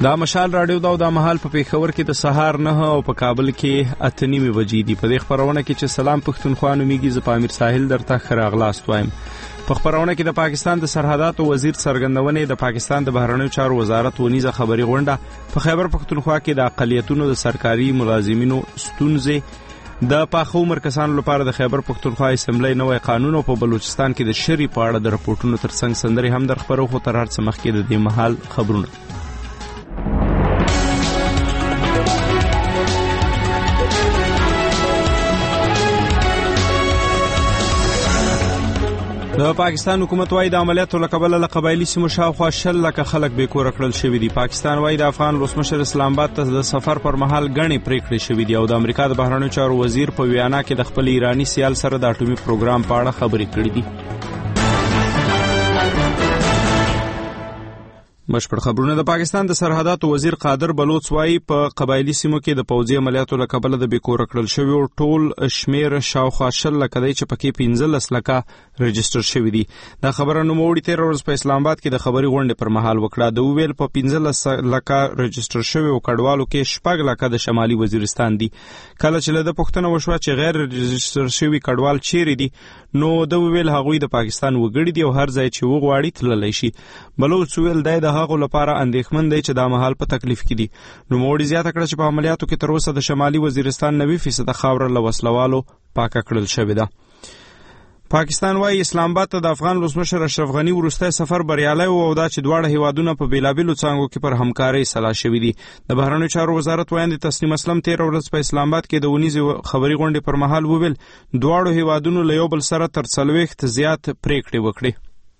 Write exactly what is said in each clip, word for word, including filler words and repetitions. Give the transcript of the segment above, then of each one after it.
دا مشال رادیو دا د مهال په پیښور کې د سهار نه او په کابل کې اته نیمې بجې دي. په دې خبرونه کې چې سلام پښتونخوا نومیږي، زه پامیر ساحل درته ښه راغلاست وایم. په خبرونه کې د پاکستان د سرحداتو وزیر څرګندونې، د پاکستان د بهرنیو چارو وزارت ونیزه خبري غونډه، په خیبر پښتونخوا کې د اقلیتونو د سرکاري ملازمینو ستونزې، د پاخه عمر کسانو لپاره د خیبر پښتونخوا اسمبلی نوی قانون، او په بلوچستان کې د شری په اړه د راپورټونو ترڅنګ سندري هم در خبرو. خو تر هر څه مخکې د دې مهال خبرونه. د پاکستان حکومت وايي د عملیاتو له کبله له قبایلي سیمو شاوخوا شل لکه خلک بې کوره کړل شوي دي. پاکستان وايي د افغان ولسمشر اسلام آباد ته د سفر پر مهال ګڼې پریکړې شوي دي، او د امریکا د بهرنیو چارو وزیر په ویانا کې د خپل ایراني سیال سره د اټومي پروګرام په اړه خبرې کړې دي. بشپړ خبرونه. د پاکستان د سرحداتو وزیر قادر بلوچ وايي په قبایلی سیمو کې د پوځي عملیاتو له کبله د بیکوره کړل شوي او ټول شمیر شاوخوا شل لکه دی چې پکې پنځلس لکه رجسټر شوي دي. دا خبره نوموړي تېره ورځ په اسلام آباد کې د خبري غونډې پر مهال وکړه. د وویل په پنځلس لکه رجسټر شوي او کډوالو کې شپږ لکه د شمالي وزیرستان دي. کله چې له د پوښتنه وشوه چې غیر رجسټر شوي کډوال چیرې دي، نو د وویل هغوی د پاکستان وګړي دي او هر ځای چې وغواړي تللی شي. بلوچ وویل دی د هغو لپاره اندېښمن دی چې دا مهال په تکلیف کې دي. نوموړي زیاته کړه چې په عملیاتو کې تر اوسه د شمالي وزیرستان نوي فیصده خاوره له وسلوالو پاکه کړل شوې ده. پاکستان وايي اسلام آباد ته د افغان ولسمشر اشرف غني وروستی سفر بریالی و، او دا چې دواړه هیوادونه په بیلابیلو څانګو کې پر همکارۍ سلا شوي دي. د بهرنیو چارو وزارت ویاند تسنیم اسلم تېره ورځ په اسلام آباد کې د ونیزې خبري غونډې پر مهال وویل دواړو هیوادونو له یو بل سره تر څلوېښت زیات پریکړې وکړې.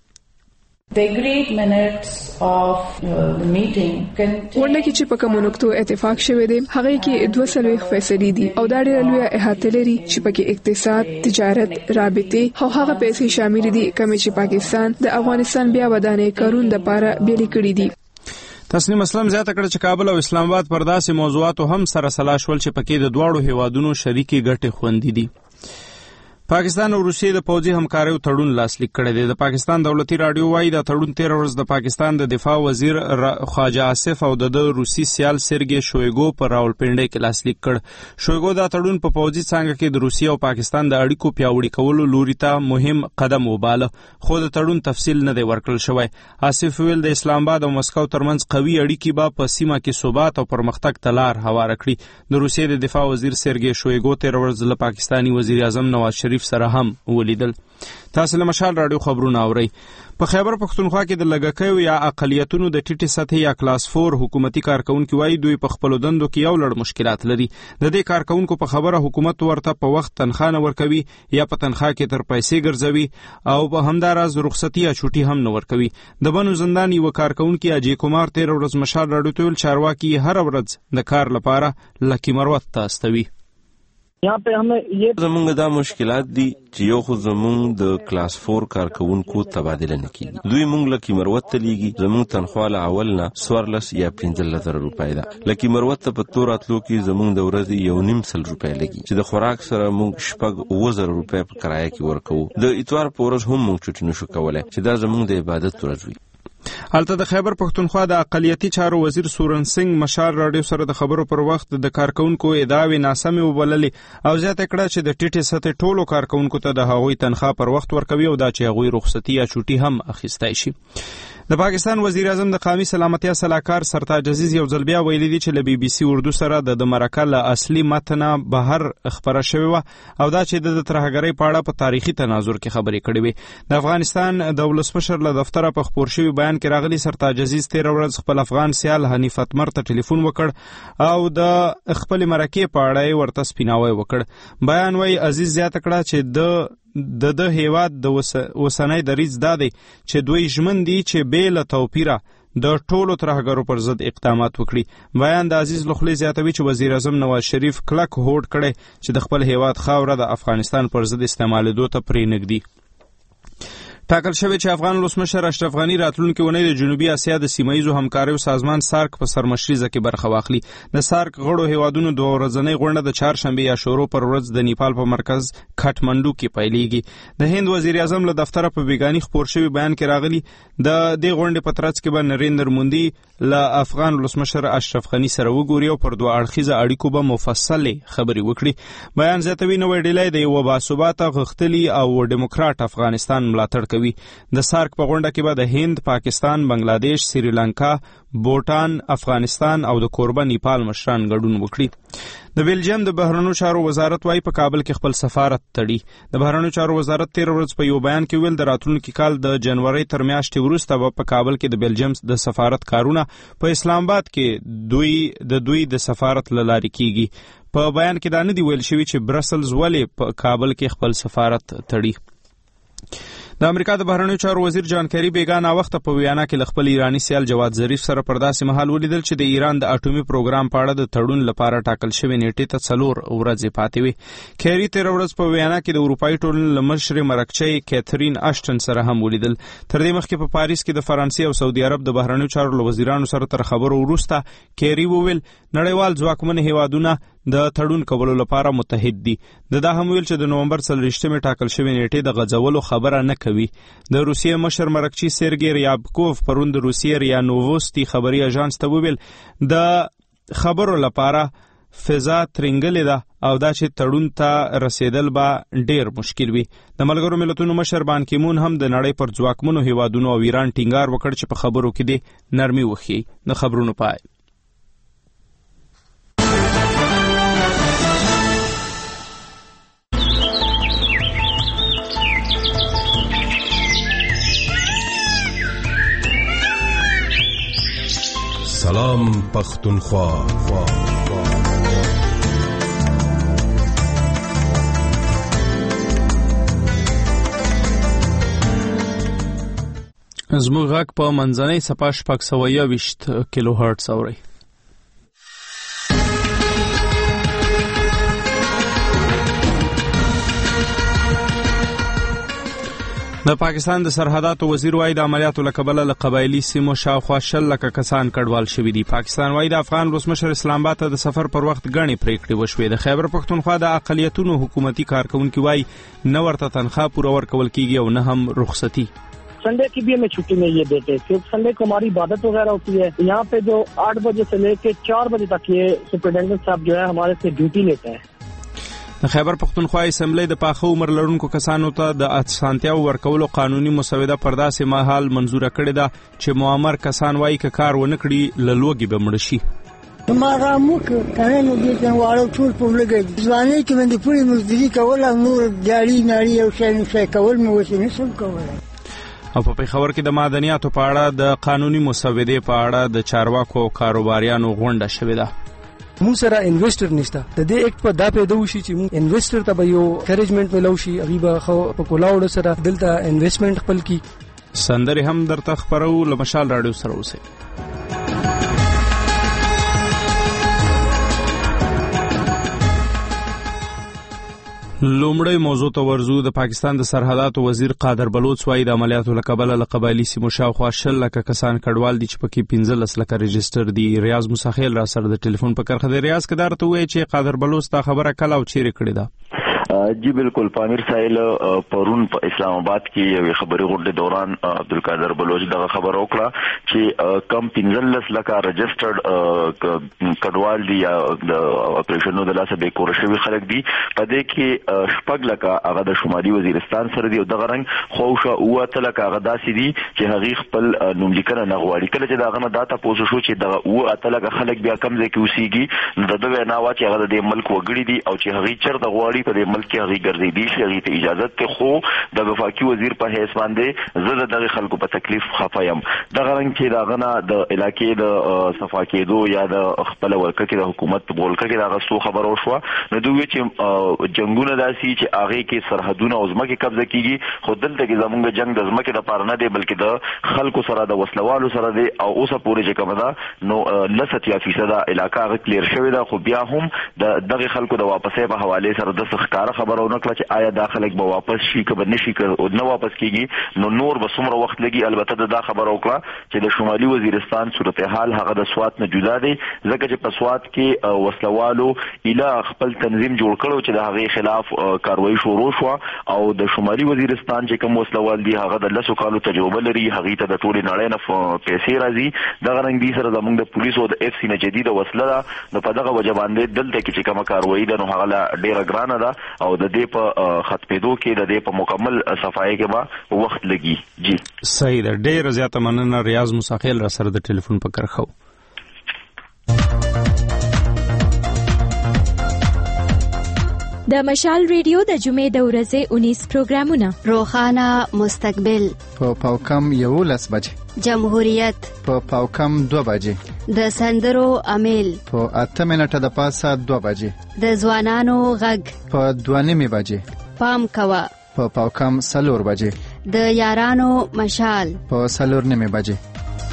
The agreed minutes of uh, the meeting ورنه کې چې په کومو نقطو اتفاق شوی دی هغه کې دوه څلوېښت فیصدي دي او دا ډېره لویه احاطه لري چې پکې اقتصاد، تجارت، رابطې او هغه پیسې شامل دي کومې چې پاکستان د افغانستان بیا ودانۍ کارون لپاره بیلې کړې دي. تسنیم اسلم زیاته کړه چې کابل او اسلام آباد پر داسې موضوعاتو هم سره سلا شول چې پکې د دواړو هیوادونو شریکې ګټې خوندي دي. پاکستان او روسیې د پوځي همکاریو تړون لاسلیک کړی دی. د پاکستان دولتي راډیو وايي دا تړون تېره ورځ د پاکستان د دفاع وزیر خواجه آصف او د روسي سیال سرګي شویګو په راولپنډۍ کې لاسلیک کړ. شویګو دا تړون په پوځي څانګه کې د روسیې او پاکستان د اړیکو پیاوړي کولو لوري ته مهم قدم وباله، خو د تړون تفصیل نه دی ورکړل شوی. آصف ویل د اسلام آباد او مسکو ترمنځ قوي اړیکې به په سیمه کې ثبات او پرمختګ ته لار هواره کړي. د روسیې د دفاع وزیر سرګي شویګو تېره ورځ له پاکستاني وزیر اعظم نواز شریف سره هم ولیدل. تاسو له مشال رادیو خبرونه اورئ. په خیبر پښتونخوا کې د لږکیو یا اقلیتونو د ټیټې سطحې یا کلاس فور حکومتي کارکونکو وايي دوی په خپلو دندو کې یو لړ مشکلات لري. د دې کارکونکو په خبره حکومت ورته په وخت تنخواه نه ورکوي یا په تنخواه کې تر پیسې ګرځوي او په همداراز رخصتي یا چوټي هم نه ورکوي. د بنو زندان یو کارکونکي اجي کومار تېره ورځ مشال رادیو ته ویل چارواکي هر ورځ د کار لپاره لکی مروت ته استوي. यहाँ पे हमें ये زمونږ دا مشکلات دي چې یو خو زمونږ د کلاس فور کارکونکو تبادله نه کیږي. دوی مونږ لکه مروت ته لیږي، زمونږ تنخواه له اول نه څوارلس یا پنځلس زره روپۍ ده. لکه مروت ته په تور راتلو کې زمونږ د ورځې یو نیم سل روپۍ لګي چې د خوراک سره مونږ شپږ اووه زره روپۍ په کرایه کې ورکوو. د اتوار په ورځ هم مونږ چوټي نشو کولی چې دا زمونږ د عبادت ورځ وي. هلته د خیبر پښتونخوا د اقلیتي چارو وزیر سورن سنگ مشال راډیو سره د خبرو پر وخت د کارکونکو ادعاوې ناسمې وبللې او زیاته کړه چې د ټیټې سطحې ټولو کارکونکو ته د هغوی تنخواه پر وخت ورکوي او دا چې هغوی رخصتي یا چوټي هم اخیستی شي. د پاکستان وزیر اعظم د قومي سلامتیا صلاحکار سرتاج عزیز یو ځل بیا ویلي دي چې له بي بي سي اردو سره د مرکه له اصلي متن بهر خبره شوې وه او دا چې د ترهګرۍ په اړه په تاریخي تناظر کې خبرې کړې وې. د افغانستان د ولسمشر له دفتره په خپور شوي بیان کې راغلي سرتاج عزیز تېره ورځ خپل افغان سیال حنیف اتمر ته ټلیفون وکړ او د خپلې مرکې په اړه یې ورته سپیناوی وکړ. بیان وایي عزیز زیاته کړه چې د د د هیواد د اوسنی دریځ دا دی چې دوی ژمن دي چې بې له توپیره د ټولو ترهګرو پر ضد اقدامات وکړي. بیان د عزیز لخلي زیاتوي چې وزیر اعظم نواز شریف کلک هوډ کړی چې د خپل هیواد خاوره د افغانستان پر ضد استعمالېدو ته پرې نږدي. ټاکل شوی چې افغان ولسمشر اشرف غني راتلونکي اونۍ د جنوبي اسیا د سیمه‌ییزو همکاریو سازمان سارک په سرمشریزه کې برخه واخلي. د سارک غړو هیوادونو دوه ورځنۍ غونډه د چهارشنبې یا شورو پر ورځ د نیپال په مرکز کاټمنډو کې پیلېږي. د هند وزیر اعظم له دفتره په بیګاني خپور شوی بیان کې راغلی د دې غونډې په ترڅ کې به نریندر مودي له افغان ولسمشر اشرف غني سره وګوري او پر دوه اړخیزه اړیکو به مفصلې خبرې وکړي. بیان زیاتوي نوې ډلې د یو باثباته غښتلي او ډیموکراټ افغانستان ملاتړ کوي. د سارک په غونډه کې به د هند، پاکستان، بنگلاديش، سریلانکا، بوټان، افغانستان او د کوربه نیپال مشران ګډون وکړي. د بیلجیم د بهرنیو چارو وزارت وايي په کابل کې خپل سفارت تړي. د بهرنیو چارو وزارت تیر ورځ په یو بیان کې ویل د راتلونکي کال د جنوري تر میاشتې وروسته به په کابل کې د بیلجیم د سفارت کارونه په اسلام آباد کې دوی د دوی د سفارت له لارې کیږي. په بیان کې دا نه دی ویل شوی چې برسلز ولې په کابل کې خپل سفارت تړي. د امریکا د بهرنیو چارو وزیر جان کری بیګانه وخت په ویانا کې خپل ایرانی سیال جواد ظریف سره پر داسې مهال ولیدل چې د ایران د اټومي پروګرام په اړه د تړون لپاره ټاکل شوی نیټې ته څلور ورځې پاتې وي. کری تیر ورځ په ویانا کې د اروپایي ټولنې له مشرې مرکچۍ کیترین اشټن سره هم ولیدل. تر دې مخکې په پاریس کې د فرانسې او سعودي عرب د بهرنیو چارو له وزیرانو سره تر خبرو وروسته کری وویل نړیوال ځواکمن هیوادونه د تړون کولو لپاره متحد دي. د دا هم ویل چې د نومبر څلوېښتمې ټاکل شوې نیټې د غځولو خبره نه کوي. د روسیې مشر مرکچي سرګی ریابکوف پرون د روسیې ریا نووستی خبري اژانس ته وویل د خبرو لپاره فضا ترنګلې ده او دا چې تړون ته رسیدل به ډیر مشکل وي. د ملګرو ملتونو مشر بان کی مون هم د نړۍ پر ځواکمنو هیوادونو او ایران ټینګار وکړ چې په خبرو کې دې نرمي وخی. د خبرونو پای. سلام پختونخوا. زموږ غږ په منځنۍ څپه شپږ سوه یوویشت کیلو هرټز اورئ. د پاکستان د سرحداتو وزیر وايي د عملیاتو له کبله له قبایلي سیمو شاوخوا شل لکه کسان کډوال شوي دي. پاکستان وايي د افغان ولسمشر اسلام آباد ته د سفر پر وخت ګڼې پریکړې وشوې. د خیبر پښتونخوا د اقلیتونو حکومتي کارکونکي وايي نه ورته تنخواه پوره ورکول کیږي او نه هم رخصتي. संडे की भी हमें छुट्टी नहीं है देते, सिर्फ संडे को हमारी इबादत वगैरह होती है. यहाँ पे जो आठ बजे से लेके चार बजे तक ये सुपरिटेंडेंट साहब जो है हमारे से ड्यूटी लेते हैं. د خیبر پښتونخوا اسمبلی د پاخه عمر لرونکو کسانو ته د اسانتیاو ورکولو قانوني مسوده پر داسې مهال منظوره کړې ده چې معمر کسان وايي که کار ونه کړي له لوږې به مړه شي. हमारा मुख्य कहने लगे कि वालों टूल पर लगे जवानी के में पूरी मजदूरी कवल नूर जाली नारी او شین شي کول مو وسه نشم کولای. او په پیښور کې د معدنیاتو په اړه د قانوني مسودې په اړه د چارواکو او کاروباریانو غونډه شوې ده. مون سره انویسټر نشته. د دې اکټ په دا پیدا وشي چې مون انویسټر ته به یو انکریجمنت ملو شي، هغه به خو په کولاوډ سره دلته انویسټمنت خپل کی. سندري هم درته خبرو له مشال رادیو سره اوسه. لومړی موضوع ته ورزو. د پاکستان د سرحداتو وزیر قادر بلوچ وايي د عملیاتو له کبله له قبایلي سیمو شاوخوا شل لکه کسان کډوال دي چې پکې پنځلس لکه رجسټر دي. ریاض مساخیل را سره د ټلیفون په کرخه د ریاض کدار ته وایي چې قادر بلوچ دا خبره کله او چیرې کړې ده. جی بالکل پامیر سایل پرون په اسلام آباد کې یو خبري غونډه دوران عبدالقادر بلوچ دغه خبر وکړه چې کم پنځلس لکه رجسټرډ کډوال دي یا د اپریشنونو د لاسه به کور شوی خلک دي. په دې کې شپږ لکه هغه د شمالي وزیرستان سره دي او دغه رنګ خوښه اوه لکه هغه داسې دي چې هغه خپل نوملیکنه نه غواړي. کله چې دغه نه داته پوسو شو چې دغه اوه لکه خلک بیا کم ځای کې اوسېږي نو دغه نه وا چې هغه د ملک وګړي دي او چې هغه چرته غواړي په دې ملک کې هغه ګرځېدي شي هغه ته اجازه ته خو د وفاقي وزیر په حیث باندې زه دغه خلکو په تکلیف خفایم. دغه رنګ چې دغه نه د علاقې د صفا کېدو یا د خپل ورکه کې د حکومت په بولکه کې دغه سو خبر او شو نو دوی چې جنگونه داسي چې هغه کې سرحدونه او ځمکې قبضه کیږي خو دلته کې زمونږ جنگ د ځمکې د پاره نه دی بلکې د خلکو سره د وسلوالو سره دی او اوسه پورې چې کومه ده نو لسه فیصد علاقه غ کلیر شوی ده خو بیا هم د دغه خلکو د واپسې په حواله سره د ښکار خبرونه کړه چې آیا دا خلک به واپس شي که به نشي که نه واپس کیږي نو نور به څومره وخت لګي. البته دا خبره وکړه چې د شمالي وزیرستان صورتحال هغه د سوات نه جدا دی ځکه چې په سوات کې وسلوالو اله خپل تنظیم جوړ کړو چې د هغې خلاف کاروایی شروع شو او د شمالي وزیرستان چې کوم وسلوال دي هغه د لسو کالو تجربه لري هغې ته د ټولې نړۍ نه پیسې راځي. دغه رنګ دي سره زموږ د پولیسو د اف سی نه جدیده وسله ده نو په دغه وجه باندې دلته کې چې کومه کاروایی ده نو هغه لا ډېره ګرانه ده او د دې په ختمېدو کې د دې په مکمل صفایي کې به وخت لګي. جی صحیح ده. ډېره زیاته مننه ریاض مساخیل را سره د ټلیفون په کرخو. د مشال ریډیو د جمعې د ورځې انیس پروګرامونه: روخانه مستقبل په پاوکم یولس بجې، جمهوریت په پاوکم دو بجې، د سندرو امیل په اته منټه د پاسه دو بجې، د ځوانانو غږ په دوه نیمې بجې، پام کوه په پاوکم څلور بجې، د یارانو مشال په څلور نیمې بجې.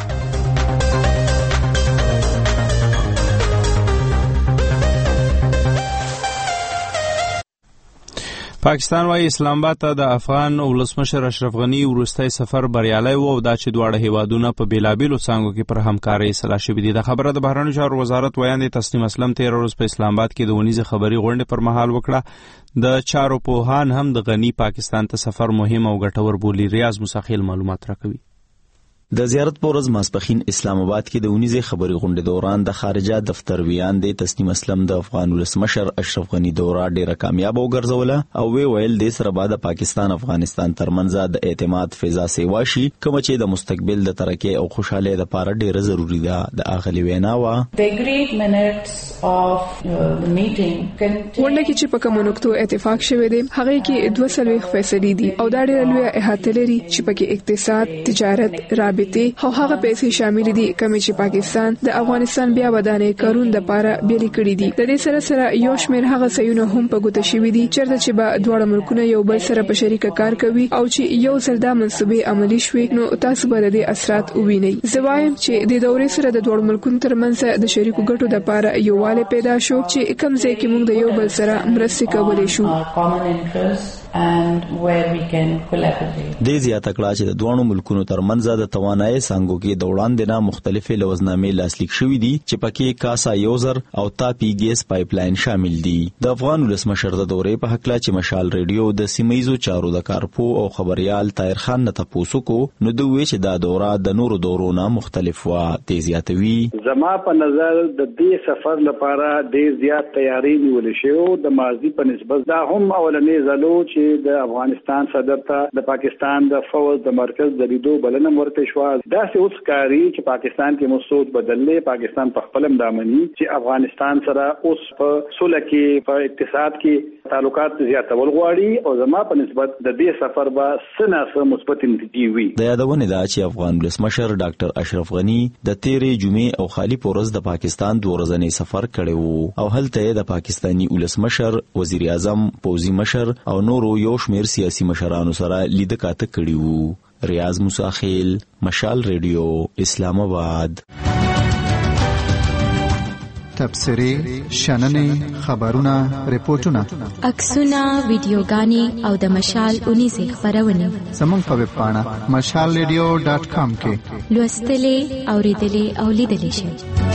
پاکستان وايي اسلام آباد ته د افغان ولسمشر اشرف غنی وروستی سفر بریالی و او دا چې دواړه هیوادونه په بیلابیلو څانګو کې پر همکارۍ سلا شوي دي. د خبره د بهرنیو چارو وزارت ویاندې تسنیم اسلم تېره ورځ په اسلام آباد کې د ونیزې خبري غونډې پر مهال وکړه. د چارو پوهان هم د غنی پاکستان ته سفر مهم او ګټور بولي. ریاض مساخیل معلومات راکوي. د زیارت په ورځ ماسپښین اسلام آباد کې د ونیزې خبري غونډې دوران د خارجه دفتر ویاندې تسنیم اسلم د افغان ولسمشر اشرف غنی دوره ډیره کامیاب وګرځوله او وی ویل د سره بعد پاکستان افغانستان ترمنځ د اعتماد فضا سیوا شي کوم چې د مستقبل د ترقی او خوشاله لپاره ډیره ضروری ده. د اغلی وینا وا The great minutes of the meeting ورنه کې چې په کومو نقطو اتفاق شوی دی هغه کې دوه څلوېښت فیصدې دي او دا ډیره لویه احاطه لري چې پکې اقتصاد، تجارت، رابطه او هغه پیسې شامل دي کوم چې پاکستان د افغانستان بیا ودانې کارون د پاره بیل کړی دي. د دې سره سره یو شمېر هغه سيونه هم په ګوته شوی دي چې چې به دواړه ملکونه یو بل سره په شریکه کار کوي او چې یو ځل دا منصوبې عملی شوي نو تاسو به د دې اثرات ووینئ. زه وایم چې د دورې سره د دواړو ملکونو ترمنځ د شریکو ګټو د پاره یووالی پیدا شو چې کوم ځای کې موږ د یو بل سره مرستې کولی شو and where we can collaborate. د زیاته کړه چې د دوه ملکونو ترمنځ د توانایي څنګه کې د وړاندې نه مختلفې لوزنامې لاسلیک شوې دي چې پکې کاسا یوزر او تاپی ګیس پایپلاین شامل دي. د افغان ولسمشر د دورې په حق لا چې مشال ریډیو د سیمایزو چارو د کارپو او خبريال طاهر خان نه تاسو کو نو دوی چې دا دوره د نورو دورونو مختلف وا تیزیاتوي. زما په نظر د دې سفر لپاره ډېر زیات تیاری نیول شوی د ماضي په نسبت. دا هم اولنې ځلو چې د افغانستان صدر ته د پاکستان د فوج د مرکز د لیدو بلنه ورته شو. دا څه اوس کاری چې پاکستان کې مسعود بدلې پاکستان په خپل امدامني چې افغانستان سره اوس په سوله کې په اقتصاد کې تعلقات زیاتول غواړي او زما په نسبت د دې سفر به سناسه مثبت نتیجې وي. د یادونه ده چې افغان ولسمشر ډاکټر اشرف غنی د تیرې جمعې او خالی پورز د پاکستان دوه ورځې سفر کړی وو او هلته د پاکستانی ولسمشر، وزیر اعظم، پوزي مشر او نورو یو شمیر سیاسي مشرانو سره لید کاته کړي وو. ریاض مساخیل، مشال ریډیو، اسلام آباد. تبصری، شننې، خبرونه، ریپورتونه، عکسونه، ویډیوګانې او د مشال اونیزې خبرونه زموږ په ویب پاڼه مشال ریډیو ډاټ کام کې لوستلې، اوریدلې او لیدلې شئ.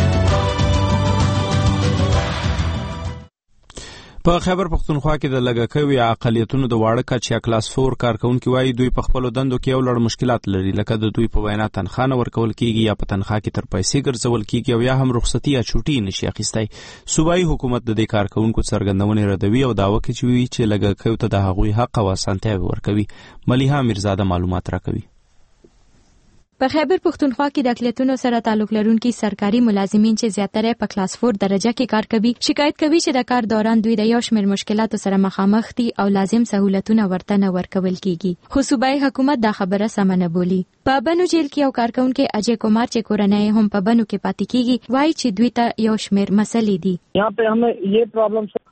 په خیبر پختونخوا کې د لږکیو یا اقلیتونو د واړه کچ یا کلاس فور کارکونکو وايي دوی په خپل دندو کې یو لړ مشکلات لري لکه د دوی په وینا تنخواه نه ورکول کیږي یا په تنخواه کې تر پیسې ګرځول کیږي او یا هم رخصتي یا چوټي نشي اخیستی. صوبایي حکومت د دې کارکونکو څرګندونې ردوي او داوا کوي چې لږکیو ته د هغوی حق او اسانتیاوې ورکوي. ملیحه میرزاده معلومات راکوي. په خیبر پختونخوا کې د اقلیتونو سره تعلق لرونکي سرکاري ملازمین چې زیاتره په کلاس فور درجه کې کار کوي شکایت کوي چې د کار دوران دوی د یو شمېر مشکلاتو سره مخامخ دي او لازم سہولتونه ورته نه ورکول کیږي. خو صوبایي حکومت دا خبره سمه نه بولي. په بنو جیل کې یو کارکونکو اجے کمار چې کورنۍ هم په بنو کې پاتې کیږي وایي چې دوی ته یو شمېر مسلې دي. यहाँ पे हमें ये प्रॉब्लम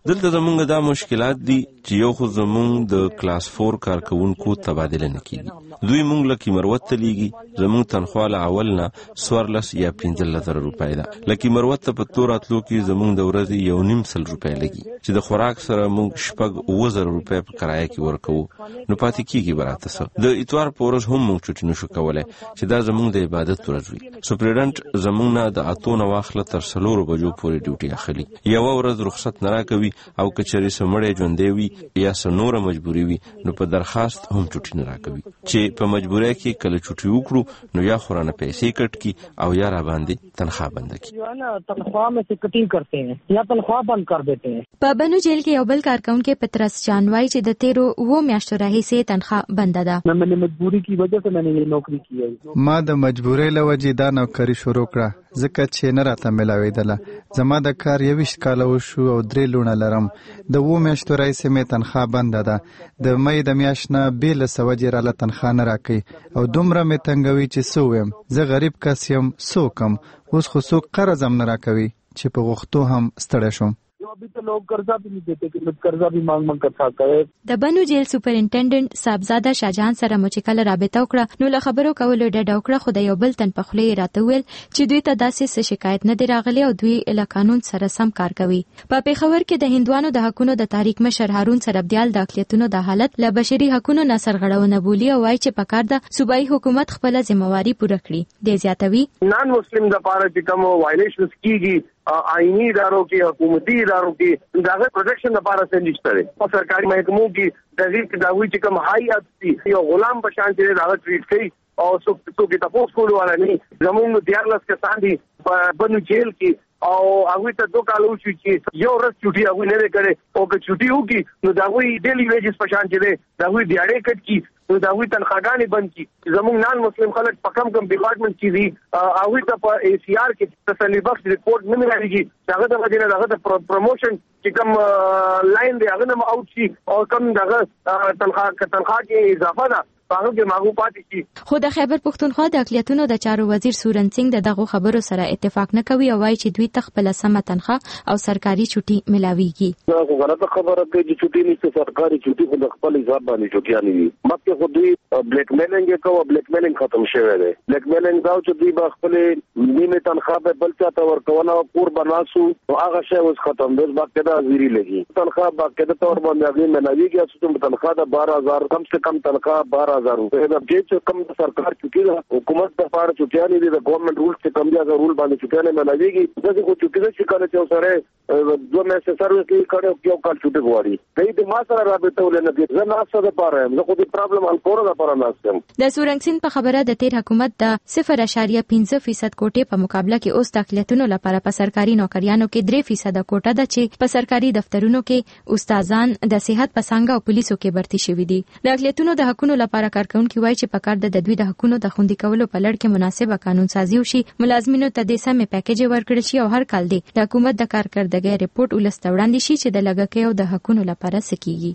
دلته زمونږ دا مشکلات دي چې یو خو زمونږ د کلاس فور کارکونکو تبادله نه کیږي. دوی مونږ له کیمروت ته لیږي، زمونږ تنخوا له اول نه څوارلس یا پنځلس زره روپۍ ده. له کیمروت ته په تلو راتلو کې زمونږ د ورځې یو نیم سل روپۍ لګي چې د خوراک سره مونږ شپږ اووه زره روپۍ په کرایه کې ورکوو، نو پاتې کیږي به راته څه. د اتوار په ورځ هم مونږ چوټي نشو کولی چې دا زمونږ د عبادت ورځ وي. سپرنټنډنټ زمونږ نه د اتو نه واخله تر څلورو بجو پورې ډیوټي اخلي. یوه ورځ رخصت نه راکوي او که چېرې څه مړی ژوندی وي یا څه نوره مجبوري وي نو په درخواست هم چوټي نه راکوي، چې په مجبورۍ کې کله چوټي وکړو نو یا خو رانه پیسې کټ کی او یا را باندې تنخوا بنده کی. تنخوا میں سے کٹنگ کرتے ہیں یا تنخوا بند کر دیتے ہیں. په بنو جیل کې یو بل کارکونکو پترس جان وایي چې د تیرو وو میاشتو راهیسې تنخوا بنده ده. میں نے مجبوری کی وجہ سے میں نے یہ نوکری کی ہے. ما د مجبورۍ له وجې دا نوکري شروع کړه ځکه چې نه راته ملاوېدله. زما د کار یویشت کاله وشو او درې لوڼه لرم. د اوو میاشتو راهیسې مې تنخوا بنده ده. د مۍ د میاشت نه بې له څه وجې راله تنخوا نه راکوي او دومره مې تنګوي چې څه ووایم. زه غریب کس یم، څوک یم. اوس خو څوک قرض هم نه راکوي چې په غوښتو هم ستړی شوم. ابھی تو لوگ قرضہ بھی نہیں دیتے کہ قرضہ بھی مانگ مانگ کر سکتا ہے. د بنو جیل سپرنټنډنټ صاحبزاده شاهجهان سره مو چې کله رابطه وکړه نو له خبرو کولو ډډه وکړه، خو د یو بل تن په خوله یې راته ویل چې دوی ته داسې څه شکایت نه دی راغلی او دوی له قانون سره سم کار کوي. په پېښور کې د هندوانو د حقونو د تحریک مشر هارون سربدیال د اقلیتونو د حالت له بشري حقونو نه سرغړونه بولي او وایي چې پکار د صوبایي حکومت خپل ځمواري پوره کړي. د زیاتوي نان مسلم د پاره چې کوم وایلیشنز کیږي آئینی اداروں کی، حکومتی اداروں کی، داغه پروټیکشن لپاره څه نشته دی. په سرکاري محکمو کې دغه داوی چې کوم هاي اپ یو غلام بشان چې داغه ټریټ کوي او څوک څوک ته پوسټ کول ولا نه. زموږ دیارلس کسان دي په بنو جیل کې او هغه ته دوه کال وشو چې یو ورځ چوټي هغه نه لري او که چوټي وکي نو دا وی ډیلی ویجز په شان چې دا وی دیاړې کټ کی نو دا وی تنخواګانې بند کی. زموږ نان مسلم خلک په کم کم ډپارټمنټ کې دي، هغه ته په ای سی آر کې تسلی بخش ریپورت نه ملایږي. هغه د مدینه هغه د پروموشن چې کوم لاین دی هغه نه اوټ شي او کم دغه تنخوا تنخوا کې اضافه ده هغه کې ماغو پاتې شي. خو د خیبر پښتونخوا د اقلیتونو د چارو وزیر سورن سنگ د دغه خبرو سره اتفاق نه کوي او وایي چې دوی تخپل سم تنخوا او سرکاري چوټي ملاويږي. دا غلطه خبره ده چې چوټي نشته، سرکاري چوټي خو د خپل حساب باندې چوټيانې دي. مکه خو دوی بلیک میلینګ کوي، بلیک میلینګ ختم شوی دی. بلیک میلینګ دا چې دوی په خپل نیمه تنخوا په بل څه تور کوونه او کور بناسو او هغه شی اوس ختم دی. باقاعده ازيري لګي تنخوا باقاعده تور باندې هغه ملاويږي چې تنخوا د بارہ ہزار کم سے کم تنخوا بارہ ہزار روپے دا چې کم د سرکار چوټي ده، حکومت د پاره چوټيانې دي، د ګورنمنت رول څخه کم دي، هغه رول باندې چوټيانې ملاويږي. دغه کو چوټي چې کله چې سره دوه میاشتې سروس کې کړو یو کال چوټي غواړي. دې ما سره رابطه ولنه دي. زه نه څه د پاره زه خو د پرابلم حل کولو لپاره ناسم. د سورنګ سین په خبره د تیر حکومت د صفر اشاریه پنځه فیصد کوټې په مقابله کې اوس د اقلیتونو لپاره په سرکاري نوکریانو کې درې فیصد کوټه ده چې په سرکاري دفترونو کې استادان د صحت پسنګ او پولیسو کې برتي شوي دي. د اقلیتونو د حقونو لپاره کارکونکو وایي چې پکار د دوی د حقونو د خوندي کولو په لړ کې مناسبه قانون سازي وشي، ملازمینو ته د سمې پیکیج ورکړل شي او هر کال دی د حکومت د کارکردګۍ ریپورت ولست وړاندې شي چې د لګښتونو د حقونو لپاره سکیږي.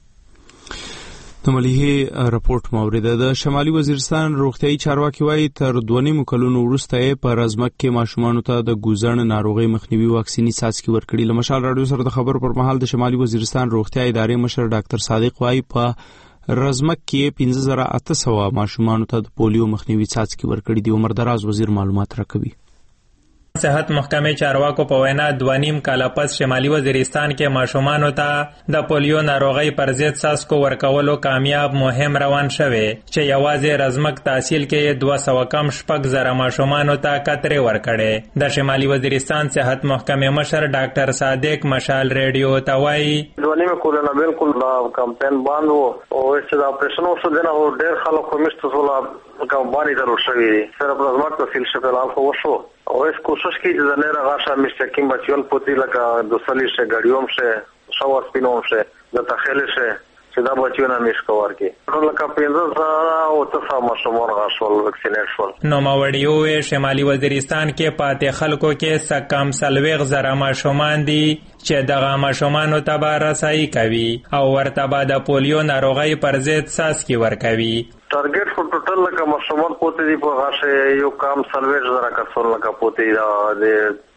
د مليحي رپورت موریده د شمالي وزیرستان روغتيایي چارواکي وایي تر دوه نیم کلونو وروسته په رزمک کې ماشومانو ته د ګوزن ناروغي مخنیوي واکسینی څاڅکي ورکړي. لمشال رادیو سره د خبرو پر مهال د شمالي وزیرستان روغتيایي ادارې مشر ډاکټر صادق وایي په رزمک کې پنځه زره اته سوه ماشومانو ته د پولیو مخنیوي څاڅکي ورکړي دي. عمر دراز وزیر معلومات راکوي. صحت محکمې چارواکو په وینا دوه نیم کال پس شمالي وزیرستان کې ماشومانو ته د پولیو ناروغي پر ضد څاڅکو ورکولو کامیاب مهم روان شوی چې یوازې رزمک تحصیل کې دوه سوه کم شپږ زره ماشومانو ته کترې ورکړې. د شمالي وزیرستان صحت محکمې مشر ډاکټر صادق مشال ریډیو ته وایي دوه نیم کلونه بالکل دا کمپاین باندې وو او چې دا اپریشن وشو دنه ډېر خلک کومشت ولا کمپاین درو شوی صرف رزمک تحصیل شپه لا وشو او اس کوشش کی چې د نه غاښه مستقیم بچیول پوتی لکه د سلی شه غړیوم شه شاور سپینوم شه د تخیل شه چې دا بچیونه مش کور کی لکه پنځه زره او تاسو مشمول غاښول وکسینیټ شول. نو ماوړیو شمالي وزیرستان کې پاتې خلکو کې سکم سلويغ زره ماشومان دي چې دغه ماشومانو ته به رسایي کوي او ورته به د پولیو ناروغي پر ضد څاڅکي ورکوي. ټارګټ فور ټوټل لکه مشمول پوتې دی په غاښه یو کام سلويغ زره کسول لکه پوتې دا د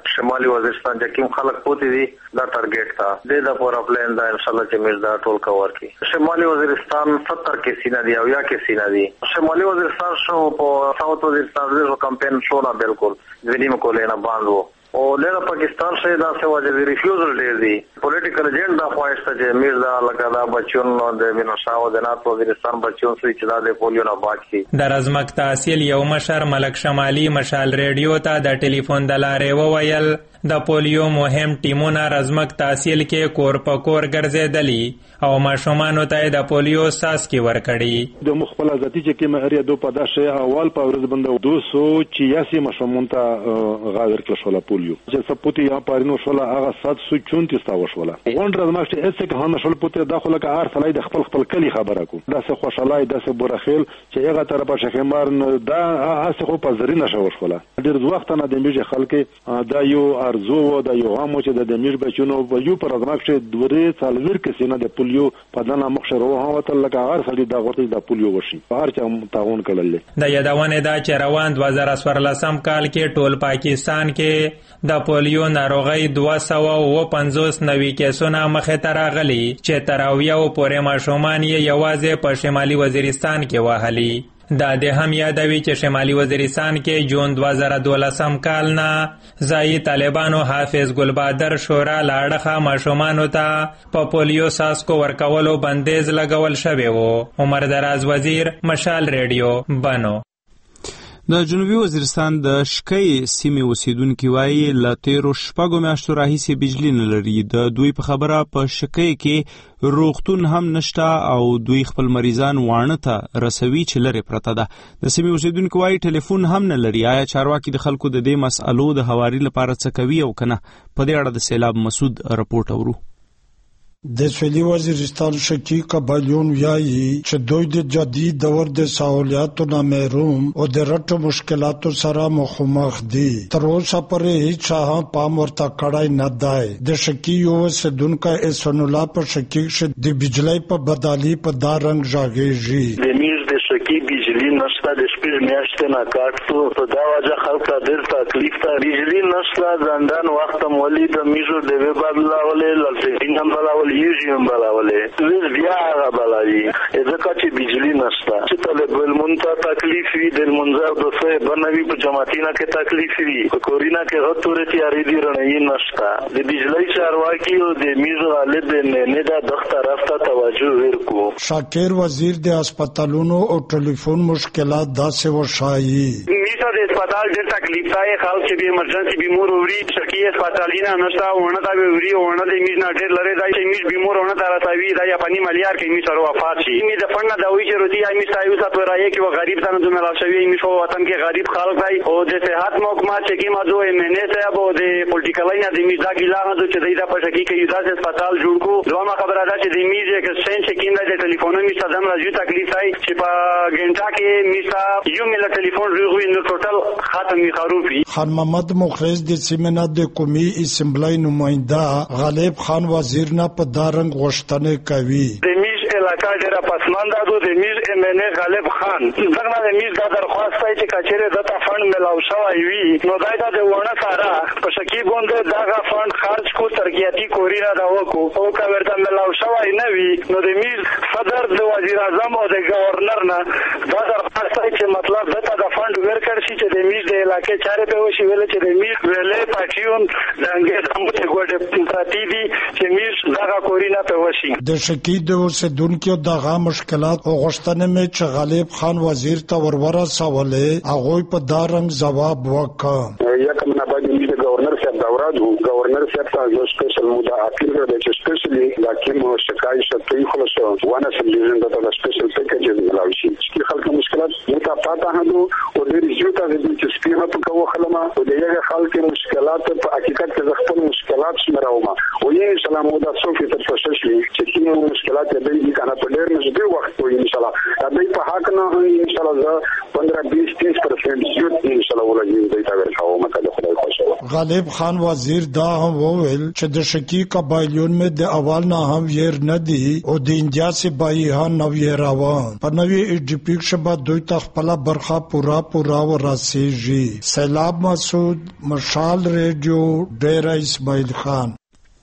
شمالي وزیرستان چې کوم خلک پوتې دي دا ټارګټ تا د د پورا پلان دا ان شاء الله چې موږ دا ټول کور کړي. شمالي وزیرستان ستر کې سینا دی او یا کې سینا دی. شمالي وزیرستان شو په ساوث وزیرستان د کمپین شو نه بالکل ځینې مکولې نه باندې او له پاکستان سره دا څه وجه دی ریفیوزل دی دی پولیټیکل ایجنډا خوښته چې میرزا لګا بچون د وینوشاو د نات وزیرستان بچون سوي چې دا د پولیو نه باقي د رزمک تحصیل یو مشر ملک شمالي مشال ریډیو ته د ټلیفون د لارې وویل د پولیو مهم ټیمونه رزمک تحصیل کې کور په کور ګرځېدلي او ماشومانو ته د پولیو ساسکي ورکړي. د مخبل ذاتی چې کې مهریه دو په داسې اول په ورځ باندې دو سو چې ماشومان ته غاور کړل شو پولیو چې سپوتي یا پارینو شو هغه سات سو چونتي ستا وشوله غونډ رزمک چې هیڅ کې هم شول پوتي داخله کې هر سړی د خپل خپل کلی خبره کو دا څه خوشالای دا څه بورخیل چې هغه تر په شخمار دا هڅه خو په زرینه شو وشوله ډیر وخت نه د میږي خلک دا یو ارزو دا یو هم چې د میږ بچونو یو پر رزمک چې دوری څلور کې سینه د پولیو په دنا مخ شروع هوا ته لکه هر سړی دا غوړي د پولیو وشي هر چا تعاون کړل. د یادونه دا چې روان دوه زره څوارلسم کال کې ټول پاکستان کې د پولیو ناروغي دوه سوه اووه پنځوس نوي کیسونه مخې ته راغلي چې تر اویاو پورې ماشومان یې یوازې په شمالي وزیرستان کې وهلي. دا د هم یادوي چې شمالي وزیرستان کې جون دوه زره دولسم کال نه ځایي طالبانو حافظ ګلبادر شورا لاړخه ماشومانو ته په پولیو ساسکو ورکولو بندیز لګول شوی و. عمر دراز وزیر مشال ریډیو بنو. د جنوبي وزیرستان د شکی سیمې اوسیدونکي وایي له تیرو شپږو میاشتو راهیسې بجلی نه لري. د دوی په خبره په شکی کې روغتون هم نشته او دوی خپل مریضان واڼه ته رسوي چې لرې پرته ده. د سیمې اوسیدونکي وایي ټلیفون هم نه لري. آیا چارواکي د خلکو د دې مسئلو د هواري لپاره څه کوي او کنه؟ په دې اړه د سیلاب مسعود رپورټ اورو. د سویلي وزیرستان شکی قبایلیون وایي چې دوی د جدید دور د سہولیاتو نه محروم او د رټو مشکلاتو سره مخامخ دي. تر اوسه پورې هیڅ چا پام ورته کړی نه دی. د شکی یو اوسیدونکی احسان الله په شکی چې د بجلی په بدالي په دا رنګ ژغېږي. د میز د شکی بجلی نشته د شپږ میاشتې نه کاټو په دا وجه خلک ډېر تکلیف ته بجلی نشته ځندان وخت مولي د میزو د وی بدلاولې لړسین هم بلاول یوزي هم بلاولې ویل بیا هغه بلاوي ځکه چې بجلی نشته چې طالب المنتا تکلیف وي د منظر د څه بنوي په جماعتینا کې تکلیف وي په کورینا کې غوړې تیاری دي رڼې نشته. د بجلی چارواکي او د میزو حالت نه دا دغه راسته توجه ورکو. شاکر وزیر د هسپتالونو او ټلیفون مشکلات داسې وشایي. میزو د هسپتال ډېر تکلیف ځای خلک چې به ایمرجنسي بیمار ووري شکی هسپتالینا نشته ونه دا به ووري ونه د میز نه ډېر لري دا چې میز بیمار ونه دا راځي دا یا پنی ملیار کې میز سره وفات شي. می د فند دا وی چې روتي یا میز تایو ساتو راي کې و غریب ځان د ملا شوی میز وطن کې غریب خلک دی او د صحت محکمه چې کې مازو ایمنه صاحب او د پولیټیکل نه د میز دا ګیلانه د چې دا په شکی کې یو ځای هسپتال جوړ کو. دوه خبره ده چې د میز کې سنس کې نه د ټلیفون می صدم راځي تکلیف دی چې په ګنټا کې میز یو مل ټلیفون جوړوي نو ټوټل ختم خروفي. خان محمد مخرز د سیمنا د قومي اسمبلی نماینده غالب خان وزیر نه په دارنګ غوښتنه کوي. د میز علاقہ ډیره پسمانده ده د میز امنه غالب خان څنګه د میز د درخواست چې کچېره دته فند ملاو شوی وي نو دای دا د ونه سره په شکی باندې داغه فند خرج کو ترقیاتی کورینا دا وکړو او کا ورته ملاو شوی نه وي نو د میز صدر د وزیر اعظم او د گورنر نه دا درخواست چې مطلب دته د فند ورکړ شي چې د میز د علاقې چارې په وشي ویل چې د میز ویلې پاتیون دغه سمته ګوډه پراتی دي چې میز دغه کورینا په وشي. د شکی د اوسیدونکو دغه مشکلات او غوښتنې مې چې غالب خان وزیر ته ورور سوالې هغه په دارنګ جواب وکړ. یکم نه باندې د گورنر صاحب دا ورادو گورنر صاحب ته یو سپیشل مودا اپیل کړی چې سپیشلی لکه مو شکایت شته خلاص وانه سبډیویژن د سپیشل پیکیج ملاوي شي چې خلک مشکلات متا پاته هدو او د ریزیوتا د چې سپیمه په کوه خلما او د یو خلک مشکلات په حقیقت کې خپل مشکلات سمراوما او یې سلام مودا صوفي تر فششلی چې کوم مشکلات د دې کنه په ډېر نږدې وخت وي ان شاء الله د دې په حق نه ان شاء الله پندرہ بیس تیس پرسنٹ زیات ان شاء الله ولګي د تا ورکاو مکه د خدای خوښه. غالب خان وزیر دا هم وویل چې د شکی قبایلون میں د اول نه هم ویر نه دي او د انډیا سپاهی ها نو روان په نوې ایډیپیک شبا دوی تخپل برخه پورا پورا ورسیږي. سیلاب مسعود، مشال ریډیو، ډیره اسماعیل خان.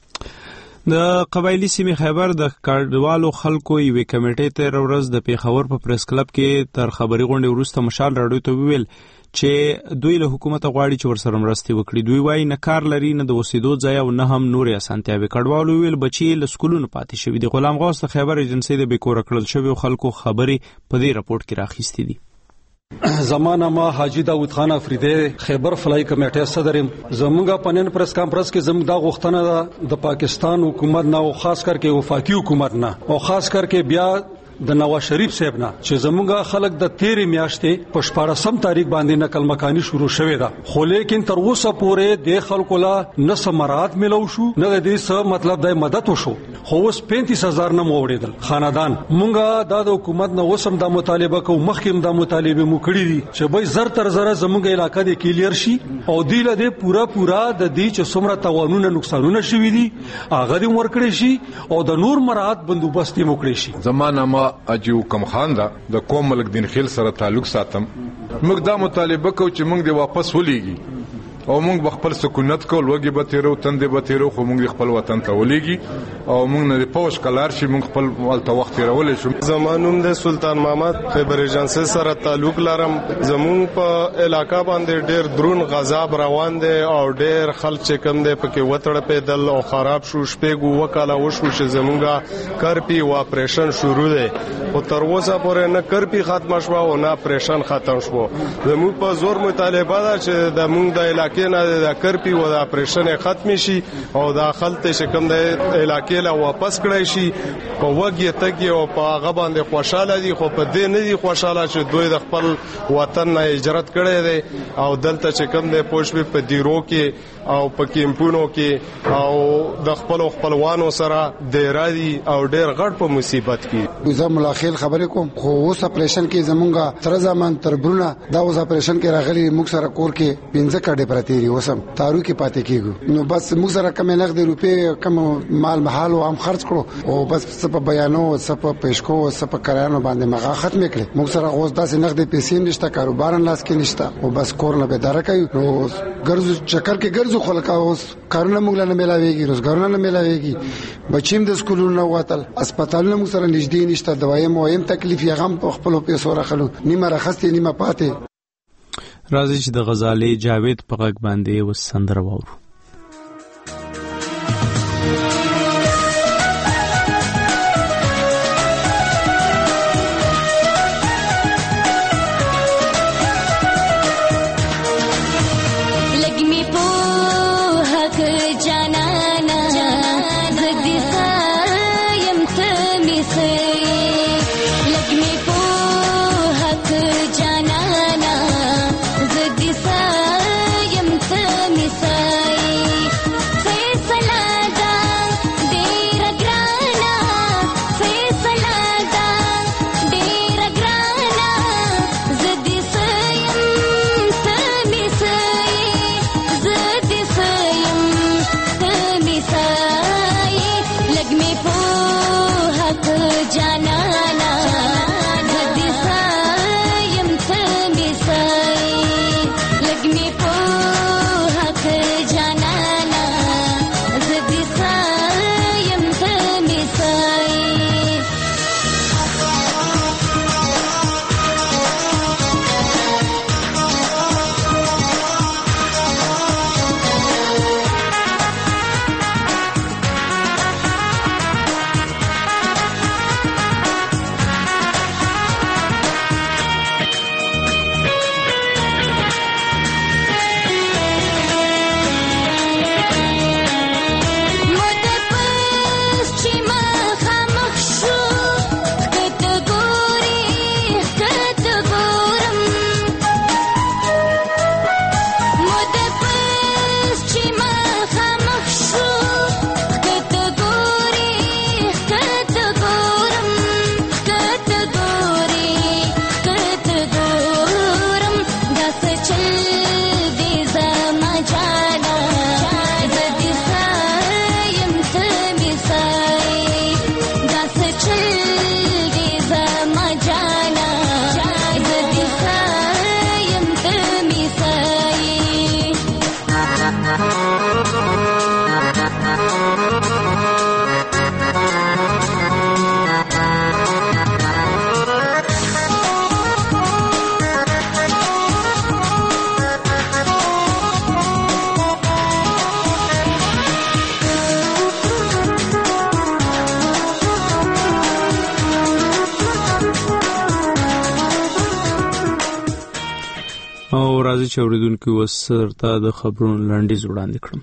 د قبایلی سیمې خیبر د کډوالو خلکو یوې کمیټې تیر ورځ د پیښور په پریس کلب کې تر خبري غونډې وروسته مشال راډیو ته ویل چې دوی له حکومت غواړي چې ورسره مرستې وکړي. دوی وایي نه کار لري، نه د اوسېدو ځای او نه هم نورې اسانتیاوې. کډوالو ویل بچي له سکولونو پاتې شوي دي. غلام غوث د خیبر ایجنسۍ د بیکوره کړل شویو خلکو خبرې په دې راپورټ کې راخیستې دي. زمانه ما حاجی داود خان افریدی خیبر فلای کمیټه صدرم. زمونږه پنن پریس کانفرنس کې زموږ دا غوښتنه ده د پاکستان حکومت نه او خاص کر کې وفاقي حکومت نه او خاص کر کې بیا د نواز شریف صاحب نه چې زمونږه خلک د تیرې میاشتې په شپاړسم تاریخ باندې نقل مکانی شروع شوې ده، خو لیکن تر اوسه پورې د خلکو لا نه سمرات ملو شو، نه د دې څه مطلب د مدد وشو. خو اوس پینتیس هزار نه موړېدل خاندان. مونږه د حکومت نه وسم د مطالبه کو مخکیم د مطالبه مو کړی دي چې به زر تر زر زمونږه علاقې د کلیر شي او دی له دې پورا پورا د دې چې څومره توانونه نقصانونه شوي دي هغه دې ورکړي شي او د نور مراد بندوبست یې وکړي شي. زمانه ما اجو کم خان دا د قوم ملک دین خیل سره تعلق ساتم. موږ دا مطالبه کو چې موږ د واپس ولېږي او موږ بخپل سکونت کول وګي به تیرو تندې به تیرو خو موږ خپل وطن ته ولېږي او موږ نه پوش کلار شي موږ خپل ولته وخت تیرولې شو. زمانوم د سلطان محمد خیبر ایجنسی سره تعلق لرم. زمون په علاقہ باندې ډېر درون غذاب روان دي او ډېر خلک چې کم دي پکې وتړ پیدل او خراب شو. شپږ وکاله وشو چې زمونږه کرپی و اپریشن شروع دي او تر اوسه پورې نه کرپی ختم شو او نه اپریشن ختم شو. زمون په زور مطالبه ده چې د مونږ د علاقې نه د کرپی و د اپریشن ختم شي او د خلته چې کوم د علاقې لا واپس کړی شي. په وګي تګي او په هغه باندې خوشاله دي خو په دې نه دي خوشاله چې دوی د خپل وطن نه هجرت کړي دي او دلته چې کوم د پوښبي په دیرو کې او په کیمپونو کې او د خپل خپلوانو سره د رادي او ډېر غټ په مصیبت کې. زه ملاخیل خبرې کوم خو اوس اپریشن کې زمونږه تر زمان تر برونه دا اوس اپریشن کې راغلي موږ سره کور کې پنځه کډې پرتيري وسم تارو کې پاتې کېږو نو بس موږ سره کم نغد روپې کم مال محل او هم خرج کړو او بس په بیانو په پېشکو په کرانو باندې مغه ختم کړي. موږ سره اوس داسې نغد پیسې نشته، کاروبار لاس کې نشته او بس کور نه به دار کوي. نو ګرځو چکر کې ګرځو خلک اوس کارونه موږ نه ملاويږي، روزګارونه نه ملاويږي، بچیم د سکولونو واتل، هسپتالونه موږ سره نږدې نشته، دوايي مهم تکلیف یې غم په خپل پیسو راخلو، نیمه راخستې نیمه پاتې. راځي چې د غزالې جاوید په غږ باندې وسندره وورو. Say راځي چې اوریدونکو وسرته د خبرونو لاندې وړاندې کړم.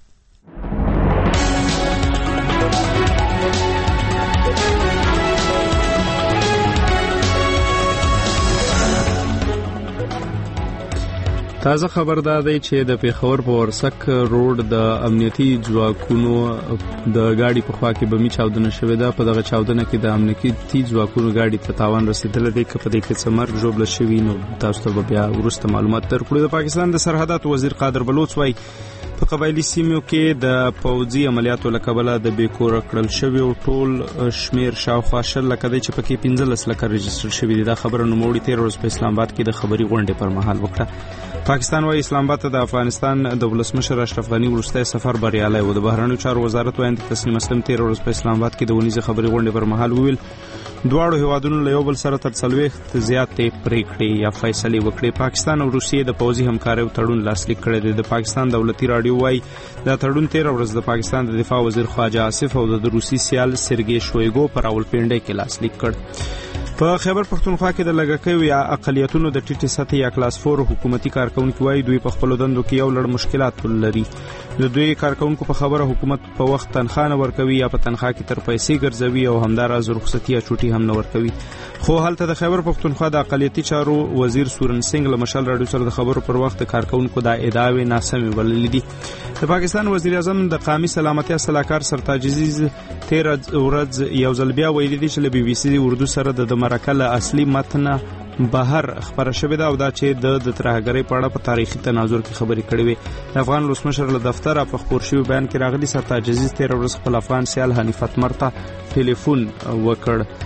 تازه خبر دا دی چې د پیښور په ورسک روډ د امنیتي ځواکونو د گاډي په خوا کې بمي چاودنه شوې ده. په دغه چاودنه کې د امنیتي ځواکونو گاډي ته تاوان رسیدلی دی. که په دې کې څه مرګ ژوبله شوي نو تاسو ته بیا وروسته معلومات درکړو. د پاکستان د سرحداتو وزیر قادر بلوچ وایي په قبایلي سیمو کې د پوځي عملیاتو له کبله د بې کوره کړل شوي او ټول شمیر شاوخوا شل لکه دی چې پکې پنځلس لکه رجسټر شوي دي. دا خبره نوموړي تېره ورځ په اسلام آباد کې د خبري غونډې پر مهال وکړه. پاکستان وايي اسلام آباد ته د افغانستان د ولسمشر اشرف غني وروستی سفر بریالی و. د بهرنیو چارو وزارت وایي تسنیم اسلم تېره ورځ په اسلام آباد کې د ونیزې خبري غونډې پر مهال وویل دواړو هیوادونو له یو بل سره تر څلوېښت زیاتې پریکړې یا فیصلې وکړې. پاکستان او روسیې د پوځي همکارۍ تړون لاسلیک کړی دی. د پاکستان دولتي راډیو وايي دا تړون تېره ورځ د پاکستان د دفاع وزیر خواجه آصف او د روسي سیال سرګي شویګو په راولپنډۍ کې لاسلیک کړ. په خیبر پښتونخوا کې د لږکیو یا اقلیتونو د ټیټې سطحې یا کلاس فور حکومتي کارکونکو وايي دوی په خپلو دندو کې یو لړ مشکلات لري. د دوی کارکونکو په خبره حکومت په وخت تنخواه نه ورکوي یا په تنخواه کې تر پیسې ګرځوي او همداراز رخصتي یا چوټي هم نه ورکوي. خو هلته د خیبر پښتونخوا د اقلیتي چارو وزیر سورن سنگ له مشال راډیو سره د خبرو پر وخت د کارکونکو د ادعاوې ناسمې بللې دي. د پاکستان وزیر اعظم د قومي سلامتیا سلاکار سرتاج عزیز تېره ورځ یو ځل بیا ویلي دي چې له بي بي سي اردو سره د مرکه له اصلي متن بهر خبره شوې ده او دا چې د د ترهګرۍ په اړه په تاریخي تناظر کې خبرې کړې وې. د افغان ولسمشر له دفتره په خپور شوي بیان کې راغلي سرتاج عزیز تېره ورځ خپل افغان سیال حنیف اتمر ته ټلیفون وکړ.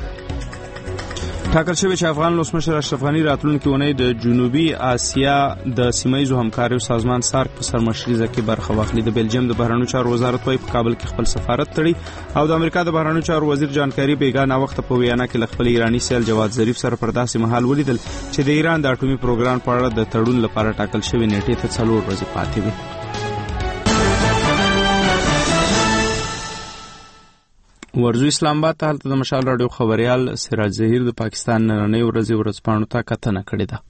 ټاکل شوی چې افغان ولسمشر اشرف غني راتلونکي اونۍ د جنوبي اسیا د سیمایي همکاریو سازمان سارک په سرمشريزه کې برخه واخلي. د بلجیم د بهرنیو چارو وزارت وايي په کابل کې خپل سفارت تړي او د امریکا د بهرنیو چارو وزیر جان کیری بیګا نا وخت په ویانا کې خپل ایرانی سیال جواد ظریف سره پر داسې مهال ولیدل چې د ایران د اټومي پروګرام په اړه د تړون لپاره ټاکل شوی نیټه ته څلور ورځې پاتې وي. ورزو اسلام آباد ته هلته د مشال راډیو خبريال سراج ظهیر د پاکستان نننۍ ورځې ورځپاڼو ته کتنه کړې ده.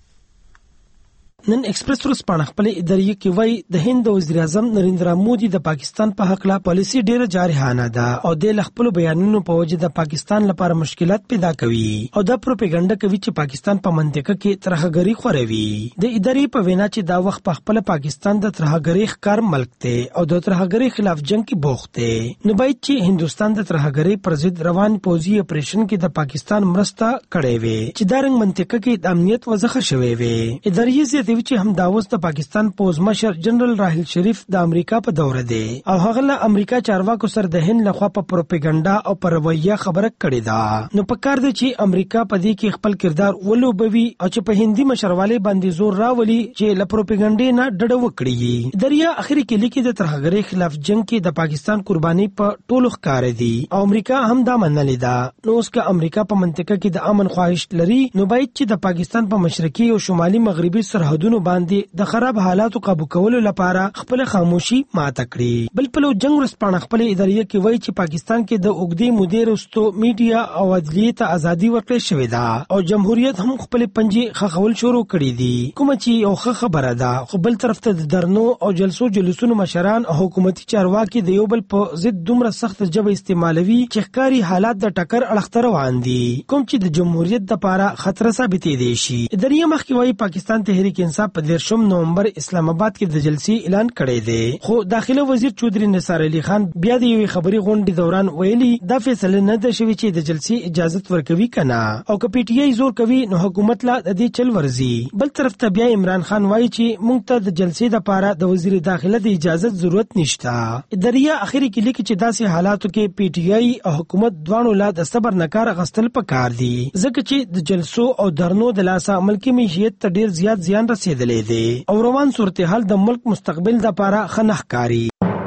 نن ایکسپریس ورځپاڼه خپل اداري کې وایي د هند وزیر اعظم نریندرا مودي د پاکستان په حق لا پالیسي ډیره جارحانه ده او د خپل بیانونو په وجه د پاکستان لپاره مشکلات پیدا کوي او د پروپاګاندا کوي چې پاکستان په منطقه کې ترهګری خوروي. د اداري په وینا چې دا وخت په خپل پاکستان د ترهګری ښکار ملک ته او د ترهګری خلاف جنگ کې بوخت دی. نو باید چې هندستان د ترهګری پر ضد روان پوځي اپریشن کې د پاکستان مرسته کړې وي چې دا رنګ منطقه کې د امنیت وزخه شوي وي. اداري زیاتوي چې هم داوس د پاکستان پوز مشر جنرال راحل شریف د امریکا په دوره دی او هغه له امریکا چارواکو سره د هند لخوا په پروپاګاندا او پر رویه خبره کړې ده. نو پکار دی چې امریکا په دې کې خپل کردار ولوبوي او چې په هندي مشرواله باندې زور راولي چې له پروپاګاندا نه ډډه وکړي. دریا اخري کې لیکي د ترهګرۍ خلاف جنگ کې د پاکستان قرباني په ټولو ښکار دي او امریکا هم دا منلې ده. نو اوس که امریکا په منطقه کې د امن خواهش لري نو باید چې د پاکستان په مشرقي او شمالي مغربي سرحدونو باندې د خراب حالاتو قابو کولو لپاره خپل خاموشي ماته کړي. بل په لو جنگ ورسپانه خپل ادارې کې وایي چې پاکستان کې د اوګدې مودې وروسته میډیا او عدلیې ته ازادي ورکړل شوې ده او جمهوریت هم خپل پنجې خخول شروع کړي دي کوم چې یو ښه خبره ده. خو بل طرف ته د درنو او جلسو جلوسونو مشران او حکومتي چارواکي د یو بل په ضد دومره سخت جبه استعمالوي چې ښکاری حالات د ټکر اړخ روان دي کوم چې د جمهوریت لپاره خطر ثابتې دي شي. ادارې مخکې وایي پاکستان تحریک انصاف په دیرشم نومبر اسلام آباد کې د جلسې اعلان کړی دی خو داخله وزیر چودري نثار علي خان بیا د یوې خبري غونډې دوران ویلي دا فیصله نه ده شوې چې د جلسې اجازه ورکوي کنه او که پی ټی آی زور کوي نو حکومت لا د دې چل ورزي. بل طرف ته بیا عمران خان وایي چې موږ ته د جلسې لپاره د وزیر داخله د اجازه ضرورت نشته. دریا اخري کې لیکي چې داسې حالاتو کې پی ټی آی او حکومت دواړو لا د صبر نکار غستل پکار دي ځکه چې د جلسو او درنو د لاسه ملکی معیشت ته ډیر زیات زیان رسیدلې دی او روان صورتحال د ملک مستقبل لپاره خنخ کاری.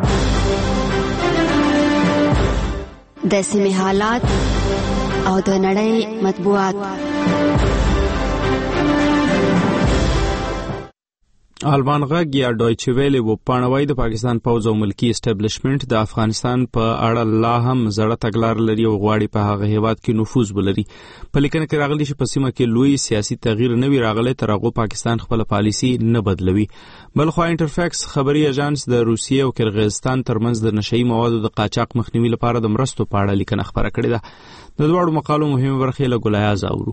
د سیمې حالات او د نړۍ مطبوعات. آلمان غږ یا ډویچه ویلې وپاڼوي د پاکستان پوځ او ملکی اسټابلیشمنت د افغانستان په اړه لا هم زړه تګلار لري او غواړي په هغه هیواد کې نفوذ ولري. په لیکنه کې راغلي چې په سیمه کې لوی سیاسي تغییر نه وی راغلی تر هغه پاکستان خپل پالیسی نه بدلوي. بلخو انټرفیکس خبري ایجنس د روسیې او کرغیزستان ترمنځ د نشئی موادو د قاچاق مخنیوي لپاره د مرستو په اړه لیکنه خبره کړې ده. د دوړو مقالو مهمه برخه له ګلایاز اورو.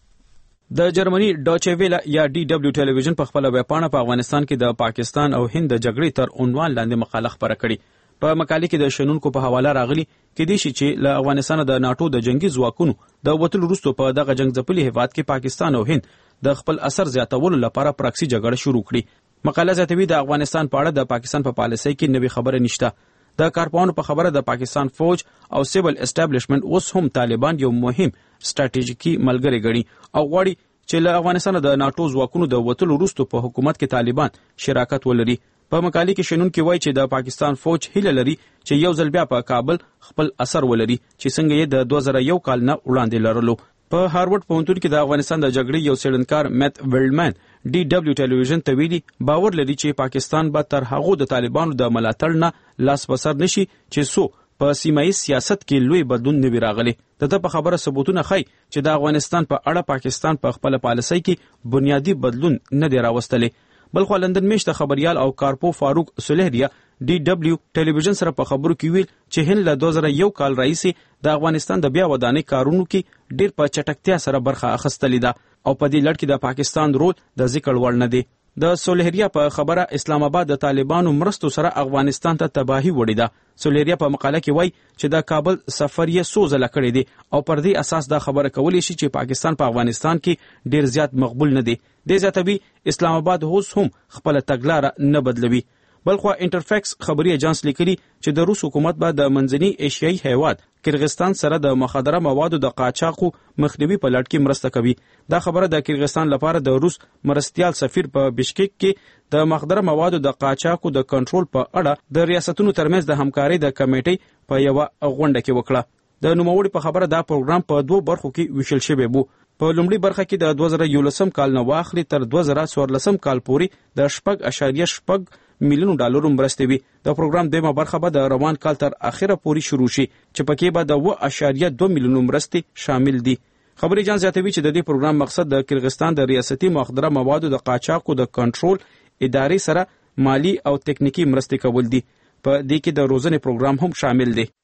د جرمني ډوچه ویله یا ډي دبليو ټلویزیون په خپل ویبپاڼه په افغانستان کې د پاکستان او هند د جګړې تر عنوان لاندې مقاله خبره کړې. په مقالې کې د شنونکو په حواله راغلي کې دي چې له افغانستان د ناتو د جنگي ځواکونو د وټل وروسته په دغه جنگ ځپلي هیواد کې پاکستان او هند د خپل اثر زیاتولو لپاره پراکسي جګړه شروع کړې. مقاله زیاتوي د افغانستان په اړه د پاکستان په پالیسۍ کې نوې خبره نشته. د کارپوهانو په خبره د پاکستان فوج او سیول اسټابلیشمنت اوس هم طالبان یو مهم ستراتیژیکي ملګری ګڼي او غواړي چې له افغانستان د ناتو ځواکونو د وټلو وروسته په حکومت کې طالبان شراکت ولري. په مقالې کې شنونکي وایي چې د پاکستان فوج هیله لري چې یو ځل بیا په کابل خپل اثر ولري چې څنګه یې د دوه زره یو کال نه وړاندې لرلو. په هاروارد پوهنتون کې د افغانستان د جګړې یو څېړنکار میت ویلډمن ډي دبليو ټلویزیون ته ویلي باور لري چې پاکستان به تر هغو د طالبانو د ملاتړ نه لاس په سر نشي چې سو په سیمایي سیاست کې لوی بدلون نه وي راغلی. دته په خبره ثبوتونه ښیي چې د افغانستان په اړه پاکستان په خپل پالیسۍ کې بنیادی بدلون نه دی راوستلی. بلخو لندن میشته خبريال او کارپو فاروق سلیحریه ډي دبليو ټلویزیون سره په خبرو کې ویل چې هند له دوه زره یو کال راهیسې د افغانستان د بیا ودانۍ کارونو کې ډیر په چټکتیا سره برخه اخیستلې ده او په دې لړ کې د پاکستان رول د ذکر وړ نه دی. د سلیحریه په خبره اسلام آباد د طالبانو مرستو سره افغانستان ته تباہي وړي ده. سلیحریه په مقاله کې وایي چې د کابل سفر یې څو ځله کړی دی او پر دې اساس دا خبره کولی شي چې پاکستان په افغانستان کې ډیر زیات مقبول نه دی. د زیاتوي اسلام آباد اوس هم خپل تګلاره نه بدلوي. بلخو انټرفیکس خبري ایجنس لیکلي چې د روس حکومت به د منځني ایشیایي هیواد کرغستان سره د مخدره موادو د قاچاقو مخنیوي په لړ کې مرسته کوي. دا خبره د کرغستان لپاره د روس مرستيال سفیر په بشکیک کې د مخدره موادو د قاچاقو د کنټرول په اړه د ریاستونو ترمنځ د همکارۍ د کمیټې په یو غونډه کې وکړه. د نوموړي په خبره دا پروګرام په دوه برخو کې ویشل شوی وو. په لومړي برخه کې د دوه زره یولسم کال نه واخلي تر دوه زره څوارلسم کال پورې د شپږ اعشاریه شپږ میلیونو ډالرو مرستې وي. د پروګرام دیمه برخه به د روان کال تر اخره پورې شروع شي چې پکې به د اوه اعشاریه دوه میلیونو مرستې شامل دي. خبري جان زیاتوي چې د دې پروګرام مقصد د کرغستان د ریاستي مخدره موادو د قاچاقو د کنټرول ادارې سره مالی او تکنیکی مرستې کول دي. په دې کې د روزنې پروګرام هم شامل دی.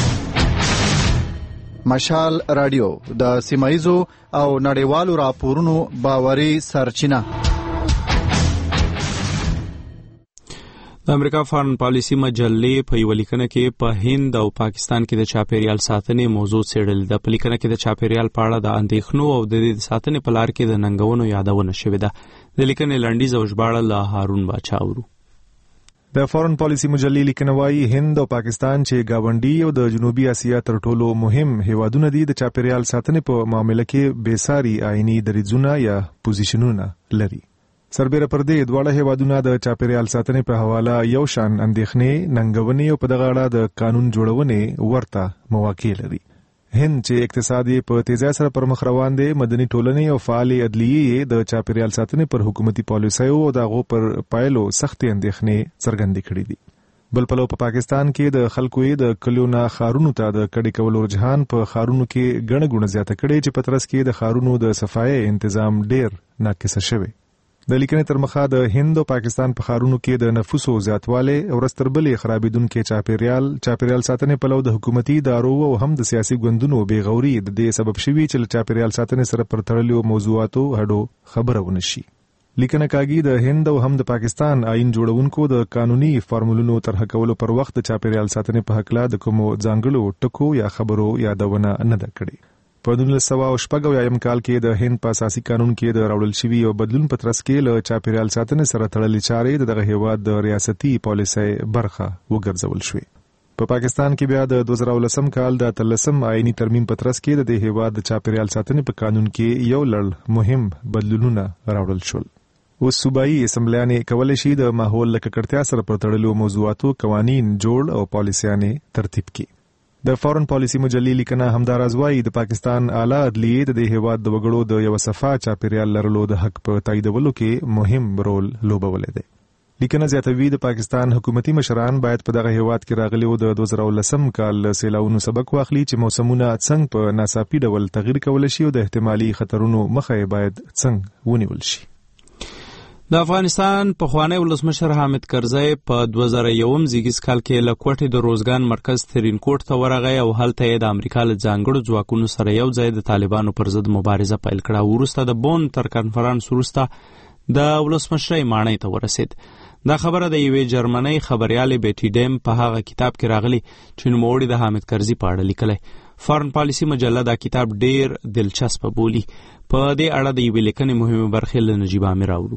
مشال رادیو د سیمایزو او نړیوالو راپورونو باوري سرچینه. د امریکا فارن پالیسی مجلې په یو لیکنه کې په هند او پاکستان کې د چاپیریال ساتنې موضوع څېړل ده. په لیکنه کې د چاپیریال په اړه د اندېښنو او د دې ساتنې په لار کې د ننګونو یادونه شوې ده. د لیکنې لنډیز او ژباړه له هارون باچا اورو. د فارن پالیسی مجلې لیکنه وايي هند او پاکستان چې گاونډي او د جنوبي اسیا تر ټولو مهم هیوادونه دي د چاپیریال ساتنې په معاملې کې بېساري آئینی دریځونه یا پوزیشنونه لري. سربېره پر دې دواړه هیوادونه د چاپیریال ساتنې په حواله یو شان اندېښنې، ننګونې او په دغه اړه د قانون جوړونې ورته مواقع لري. هند چې اقتصادي په تیزی سره پر مخ روان دی، مدني ټولنې او فعال عدلیې د چاپیریال ساتنې پر حکومتي پالیسیو او دغه پر پایلو سختې اندېښنې څرګندې کړې دي. بل پلو په پاکستان کې د خلکو د کلیو نه خارونو ته د کډې کولو رجحان په خارونو کې ګڼه ګوڼه زیاته کړې چې په ترڅ کې د خارونو د صفایي تنظیم ډیر ناقصه شوی. د لیکنې تر مخه د هند او پاکستان په خارونو کې د نفوسو زیاتوالی او رستربلې خرابېدونکو چاپیریال چاپیریال ساتنې په لور د حکومتي ادارو او هم د سیاسي ګوندونو بېغوري د دې سبب شوي چې چاپیریال ساتنې سره پر تړلو موضوعاتو هډو خبره ونشي. لیکنه کاږي د هند او هم د پاکستان آئین جوړونکو د قانوني فارمولونو طرح کولو پر وخت د چاپیریال ساتنې په حق لا د کومو ځانګړو ټکو یا خبرو یادونه نه ده کړې. په نولس سوه شپږ اویایم کال کې د هند په اساسي قانون کې د راوړل شوي او بدلون په ترڅ کې له چاپیریال ساتنې سره تړلې چارې دغه هیواد د ریاستي پالیسۍ برخه وګرځول شوې. په پاکستان کې بیا د دوه زره ولسم کال د اتلسم آئینی ترمیم په ترڅ کې د هیواد د چاپیریال ساتنې په قانون کې یو لړ مهم بدلونونه راوړل شول. اوس صوبایي اسمبلیانې کولی شي د ماحول له ککړتیا سره پر تړلو موضوعاتو قوانین جوړ او پالیسیانې ترتیب کړي. د فورن پالیسی مجلې لیکنه همداراز وایي د پاکستان اعلی عدلیې د دې هیواد د وګړو د یو صفه چاپیریال لرلو د حق په تاییدولو کې مهم رول لوبولی دی. لیکنه زیاتوي د پاکستان حکومتي مشران باید په دغه هیواد کې راغلي او د دوه زره ولسم کال سیلاونو سبق واخلي چې موسمونه څنګه په ناڅاپي ډول تغییر کولی شي او د احتمالي خطرونو مخه باید څنګه ونیول شي. د افغانستان پخوانی ولسمشر حامد کرزی په دوه زره یوم زیږیز کال کې له کوټې د روزګان مرکز ترینکوټ ته ورغی او هلته یې د امریکا له ځانګړو ځواکونو سره یو ځای د طالبانو پر ضد مبارزه پیل کړه. وروسته د بون تر کنفرانس وروسته د ولسمشرۍ ماڼۍ ته ورسید. دا خبره د یوې جرمنۍ خبریالې بیټي ډیم په هغه کتاب کې راغلی چې نوموړي د حامد کرزي په اړه لیکلی. فارن پالیسی مجله دا کتاب ډیر دلچسپ بولي. په دې اړه د یوې لیکنې مهمه برخې له نجیب عامر راوړو.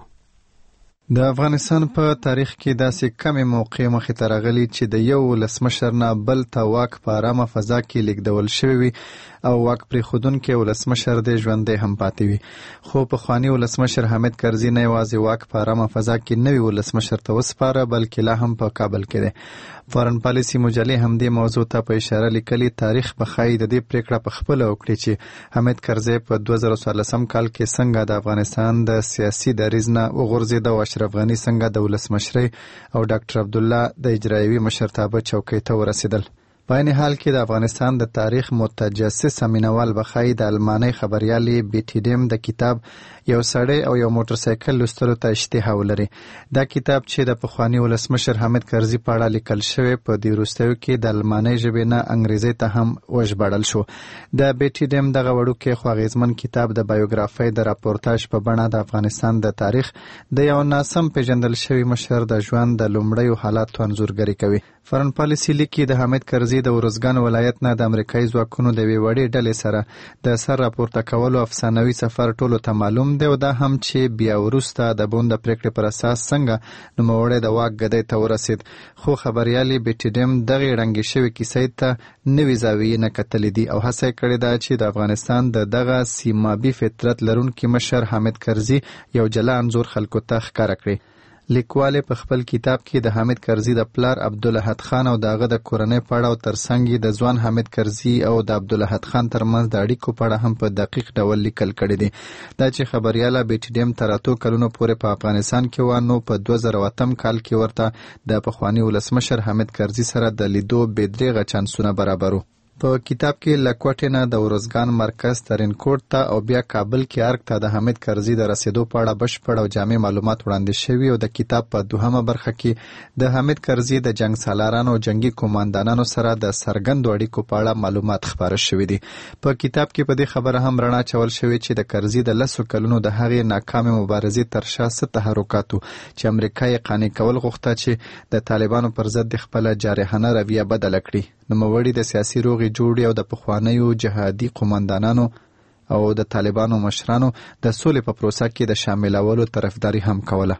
د افغانستان په تاریخ کې داسې کمې موقع مخې ته راغلي چې د یو ولسمشر نه بل ته واک په ارامه فضا کې لیږدول شوی وي او واک پرېښودونکی ولسمشر دی ژوندی هم پاتې وي. خو پخواني ولسمشر حامد کرزي نه یوازې واک په ارامه فضا کې نوي ولسمشر ته وسپاره بلکې لا هم په کابل کې دی. فارن پالیسی مجلې همدې موضوع ته په اشاره لیکلي تاریخ به ښایي د دې پرېکړه په خپله وکړي چې حامد کرزي په دوه زره څوارلسم کال کې څنګه د افغانستان د سیاسي دریځ نه وغورځېد او اشرف غني څنګه د ولسمشرۍ او ډاکټر عبدالله د اجرایوي مشرتابه چوکۍ ته ورسېدل. په عین حال کې د افغانستان د تاریخ متجسس مینوال به ښایي د المانۍ خبریالې بیټي ډیم د کتاب یو سړی او یو موټرسایکل لوستلو ته اشتها ولري. دا کتاب چې د پخواني ولسمشر حامد کرزي په اړه لیکل شوی په دې وروستیو کې د المانۍ ژبې نه انګریزي ته هم وژباړل شو. د بیټي ډیم دغه وړوکی خو اغیزمن کتاب د بایوګرافۍ د راپورتاژ په بڼه د افغانستان د تاریخ د یو ناسم پیژندل شوي مشر د ژوند د لومړیو حالاتو انځورګري کوي. فارن پالیسی لیکي د حامد کرزي د ورزګان ولایت نه د امریکایي ځواکونو د یوې وړې ډلې سره د سر راپورته کولو افسانوي سفر ټولو ته معلوم دی او دا هم چې بیا وروسته د بون د پریکړې پر اساس څنګه نوموړی د واک ګدۍ ته ورسید. خو خبریالې بیټي ډیم دغې ړنګې شوې کیسې ته نوې زاویې نه کتلې دي او هڅه یې کړې ده چې د افغانستان د دغه سیمابي فطرت لرونکي مشر حامد کرزي یو جلا انځور خلکو ته ښکاره کړي. لیکوال په خپل کتاب کې د حامد کرزي د پلار عبدالاحد خان او دغه د کورنۍ په اړه او ترڅنګ د ځوان حامد کرزي او د عبدالاحد خان ترمنځ د اړیکو په اړه هم په دقیق ډول لیکل کړي دي. دا چې خبریاله بیټي ډیم تر اتو کلونو پورې په افغانستان کې و نو په دوه زره اتم کال کې ورته د پخواني ولسمشر حامد کرزي سره د لیدو بې دریغه چانسونه برابرو. په کتاب کې له کوټې نه د ورزګان مرکز ترینکوټ ته او بیا کابل کې ارګ ته د حامد کرزي د رسېدو په اړه بشپړ او جامع معلومات وړاندې شوي او د کتاب په دوهمه برخه کې د حامد کرزي د جنګ سالارانو او جنگي قوماندانانو سره د څرګندو اړیکو په اړه معلومات خپاره شوي دي. په کتاب کې په دې خبره هم رڼا اچول شوې چې د کرزي د لسو کلونو د هغې ناکامې مبارزې تر شا څه تحرکاتو چې امریکا یې قانع کول غوښته چې د طالبانو پر ضد خپله جارحانه رویه بدله کړي. نوموړي د سیاسي روغې جوړې او د پخوانیو جهادي قوماندانانو او د طالبانو مشرانو د سولې په پروسه کې د شاملولو طرفداري هم کوله.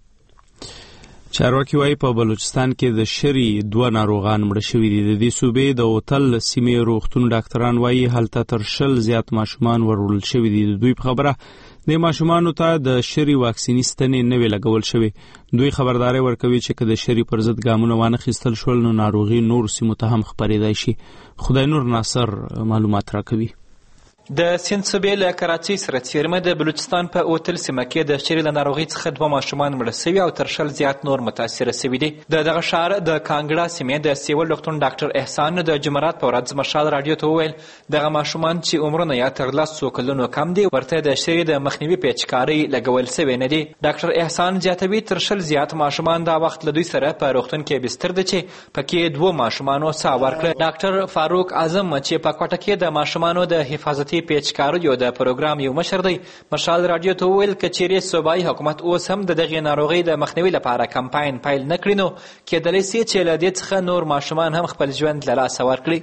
چارواکي وایي په بلوچستان کې د شری دوه ناروغان مړه شوي دي. د دې صوبې د اوتل سیمې روغتون ډاکټران وایي هلته تر شل زیات ماشومان وروړل شوي دي. د دوی په خبره د ماشومانو ته د شری واکسیني ستنې نه وي لګول شوي. دوی خبرداري ورکوي چې که د شری پر ضد ګامونه وانخیستل شول نو ناروغي نور سیمو ته هم خپرېدای شي. خدای نور ناصر معلومات راکوي. د سیند صوبې له کراچۍ سره څیرمه د بلوچستان په اوتل سیمه کې د شری له ناروغۍ څخه دوه ماشومان مړه سوي او تر شل زیات نور متاثره سوي دي. د دغه ښار د کانګړه سیمې د سیول روغتون ډاکټر احسان د جمعرات په ورځ مشال راډیو ته وویل دغه ماشومان چې عمرونه یا تر لسو کلونو کم دي ورته د شری د مخنیوي پیچکارۍ لګول سوی نه دي. ډاکټر احسان زیاتوي تر شل زیات ماشومان دا وخت له دوی سره په روغتون کې بستر دي چې پکې دوه ماشومانو ساه ورکړه. ډاکټر فاروق اعظم چې په کوټه کې د ماشومانو د حفاظتي پیچکاریو د پروګرام یو مشر دی مشال راډیو ته وویل که چیرې صوبایي حکومت اوس هم د دغې ناروغۍ د مخنیوي لپاره کمپاین پیل نه کړي نو کېدلی سي چې له دې څخه نور ماشومان هم خپل ژوند له لاسه ورکړي.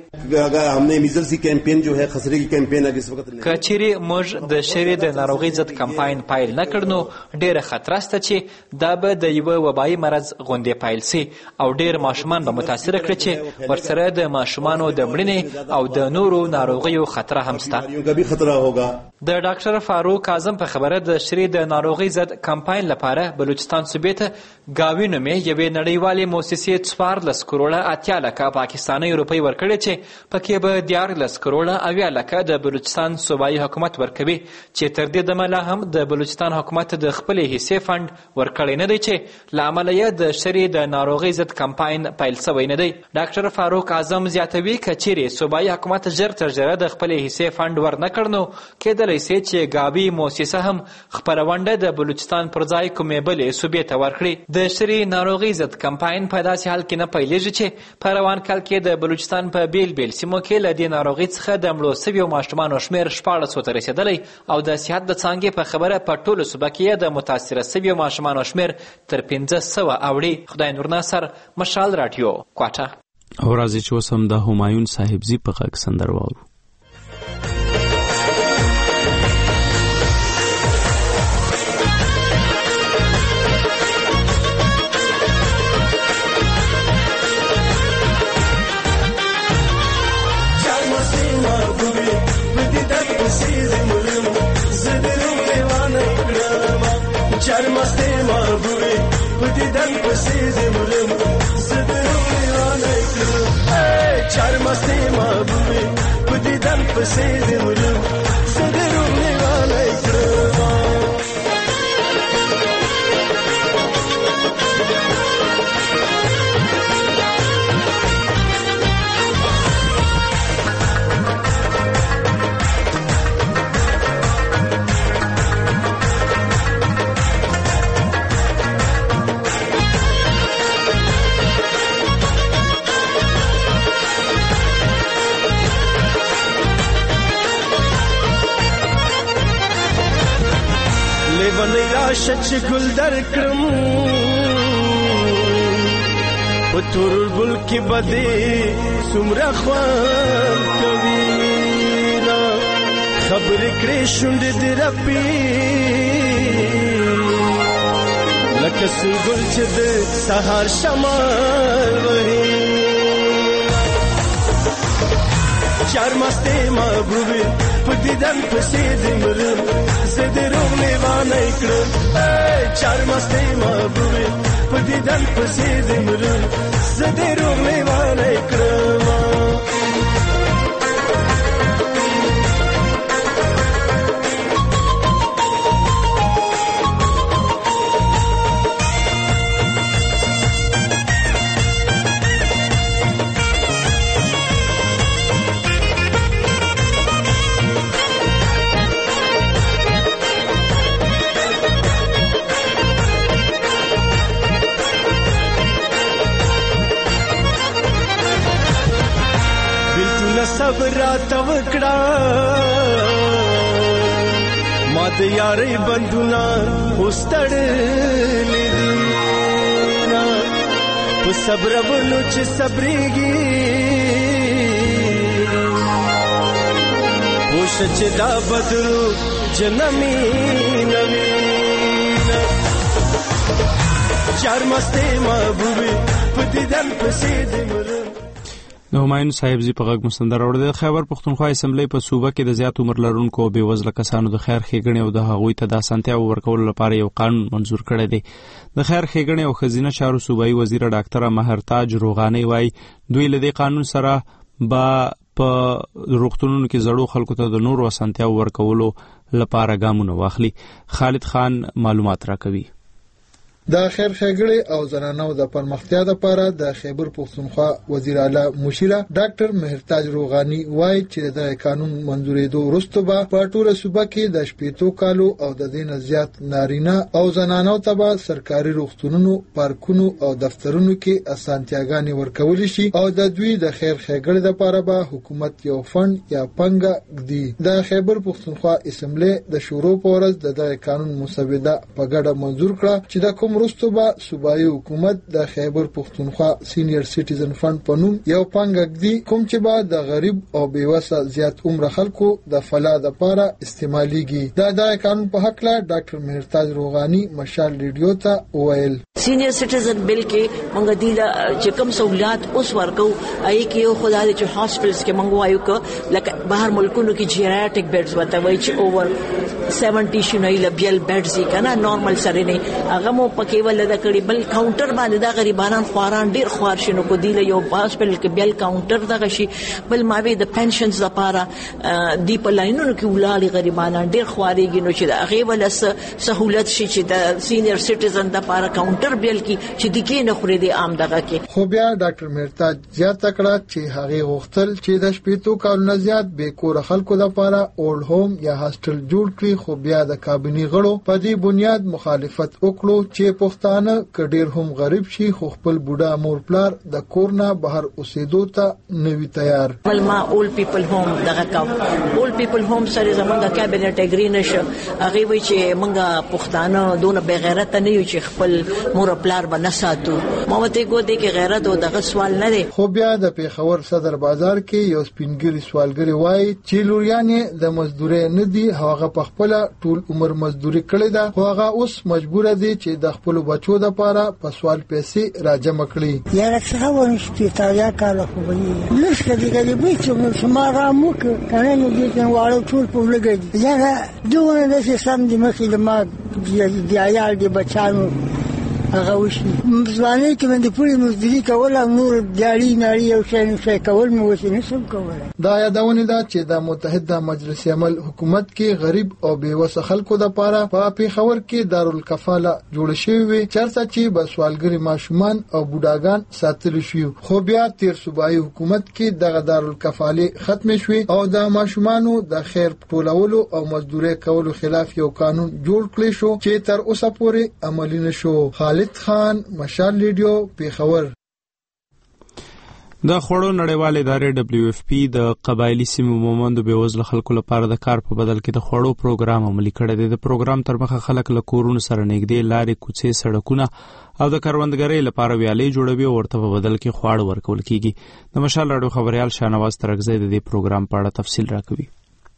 که چیرې موږ د شری د ناروغۍ ضد کمپاین پیل نه کړ نو ډېره خطره شته چې دا به د یوه وبایي مرض غوندې پیل سي او ډېر ماشومان به متاثره کړي چې ورسره د ماشومانو د مړینې او د نورو ناروغیو خطره هم شته. इनका भी खतरा होगा। د ډاکټر فاروق اعظم په خبره د شری د ناروغي ضد کمپاین لپاره بلوچستان صوبې ته گاوی نومې یوې نړیوالې موسسې څوارلس کروړه اتیا لکه پاکستاني روپۍ ورکړې چې پکې به دیارلس کروړه اویا لکه د بلوچستان صوبایي حکومت ورکوي چې تر دې دمه لا هم د بلوچستان حکومت د خپلې حصې فند ورکړی نه دی چې له امله یې د شری د ناروغي ضد کمپاین پیل شوی نه دی. ډاکټر فاروق اعظم زیاتوي که چیرې صوبایي حکومت ژر تر ژره د خپلې حصې فند ورنه کړ نو کېدلی سي چې ګاوي موسسه هم خپله ونډه د بلوچستان پر ځای کومې بلې صوبې ته ورکړي. د شری ناروغي ضد کمپاین په داسې حال کې نه پیلېږي چې په روان کال کې د بلوچستان په بیل بیل سیمو کې له دې ناروغۍ څخه د مړو سویو ماشومانو شمېر شپاړسو ته رسېدلی او د صحت د څانګې په خبره په ټولو صوبه کې د متاثره سویو ماشومانو شمېر تر پنځه سوه اوړي. خدای نور ناصر، مشال راډیو، کوټه. او راځي چې اوس هم د همایون صاحبزي په غږ سندره واورو. شچ گل در کرم پتور بل کی بدی سمرا خوان کوینا خبر کړې شوند دې رپی لکه سګل چې د سحر شمال وهي چار مسته محبوبي پدیدن پسې دې مرم زده روغ لیوانه کړم چار مسته محبوبي پدیدن پسې دې مرم زده روغ لیوانه کړم. صبر راته وکړه ما د یارۍ بندونه اوس تړلي دي په صبرونو چې صبرېږي پوښه چې دا بدرو جنمي نوي چار مستې محبوبې په دیدن پسې دې مرم. د همایون صاحبزي په غږ مستندر اورده. د خیبر پښتونخوا اسمبلی په صوبه کې د زیات عمر لرونکو او بېوزله کسانو د خیر ښېګڼې او د هغوی ته د اسانتیاو ورکولو لپاره یو قانون منظور کړی دی. د خیر ښېګڼې او ښځینه چارو صوبایي وزیره ډاکټره مهرتاج روغانۍ وایي دوی له دې قانون سره به په روغتونونو کې زړو خلکو ته د نورو اسانتیاو ورکولو لپاره ګامونه واخلي. خالد خان معلومات راکوي. د خیر ښېګڼې او زنانو د پرمختیا لپاره د خیبر پښتونخوا وزیر اعلی مشیره ډاکټر مهرتاج روغاني وایي چې د قانون منظورېدو وروسته به په ټوله صوبه کې د شپېتو کالو او د دې نه زیات نارینه او زنانو ته به سرکاري روغتونونو، پارکونو او دفترونو کې اسانتیاګانې ورکول شي او د دوی د خیر ښېګڼې لپاره به حکومت یو فند یا پنګه ږدي. د خیبر پښتونخوا اسمبلی د شروع په ورځ د دغه قانون مسوده په ګډه منظور کړه چې د کوم وروسته به صوبایي حکومت د خیبر پښتونخوا سینیئر سټیزن فند په نوم یو پانګه ږدي کوم چې به د غریب او بېوسه زیات عمره خلکو د فلاح لپاره استعمالیږي. دا د قانون په حق له ډاکټر مهرتاج روغاني مشال ریډیو ته وویل. سینیئر سټیزن بل کې موږ د چې کوم سہولیات اوس ورکو ای کې خدای چې هاسپټلز کې موږ وایو ک لکه بهر ملکونو کې جیریاټریک بیډز وته وای چې اوور سیونټي شنو لبیل بیډز یې کنه نارمل سره نه هغه مو پکې ولدا کړي بل کاونټر باندې دا غریبانان خواران ډیر خوار شنو کو دی له یو هاسپټل کې بل کاونټر دغه شي بل ماوي د پنشنز لپاره دی په لاینونو کې ولالي غریبانان ډیر خواريږي نو چې هغه ولس سہولت شي چې د سینیئر سټیزن لپاره کاونټر بل کې چې د کې نه خوري د عام دغه کې خو بیا ډاکټر مهرتاج زیات تکړه چې هغه غوښتل چې د شپېتو کالونو زیات به کور خلکو لپاره اولډ هوم یا هاستل جوړ کړي خو بیا د کابینی غړو په دې بنیاد مخالفت وکړو چې پښتانه کډیر هم غریب شي خو خپل بوډا مور پلار د کورنا بهر اوسېدو ته نوي تیار بل ما اول پیپل هوم دغه کا اول پیپل هوم سره زمونږ کابینټ اګری نشه هغه وی چې مونږه پښتانه دونه بے غیرت نه یو چې خپل مور پلار باندې ساتو ما وته کو دې کې غیرت او دغه سوال نه دی خو بیا د پیښور صدر بازار کې یو سپینګری سوالګری وای چې لوریانې د مزدوري نه دی هغه په خپل ټول عمر مزدوري کړې ده خو هغه اوس مجبور دي چې د خپل بچو لپاره په سوال پیسې راجمع کړي یاره څه ونشته تایا کاله خو وي لږ کدي کدي به چې ما را موک کنه نو دې څنګه واړو ټول په لګي یاره دوه د سم دي مخې د ما دی عیال دی بچانو هغه وشي ځواني کې باندې پوری مزدوري کول او نور دیاړي ناړي او شین شي کول مو وسه نشم کولای دا یادونه ده چې د متحده مجلس عمل حکومت کې غریب او بیوسه خلکو د پاره په پیښور کې دارالکفاله جوړ شوی وي چرته چې بسوالګری ماشومان او بوډاګان ساتل شي خو بیا تیر صوبایي حکومت کې دغه دارالکفاله ختم شوی او د ماشومانو د خیر ټولولو او مزدوري کولو خلاف یو قانون جوړ کړی شو چې تر اوسه پورې عملی نشو خالد خان مشال ریډیو پیښور د خوړو نړیوال ادارې دبليو اف پی د قبایلی سیمو مومندو بېوزله خلکو لپاره د کار په بدل کې د خوړو پروګرام عملي کړی دی د پروګرام تر مخه خلک له کورونو سره نږدې لارې کوڅې سړکونه او د کروندګرۍ لپاره ویالې جوړوي او ورته په بدل کې خواړه ورکول کیږي د مشال راډیو خبريال شاهنواز ترغزی د دې پروګرام په اړه تفصیل راکوي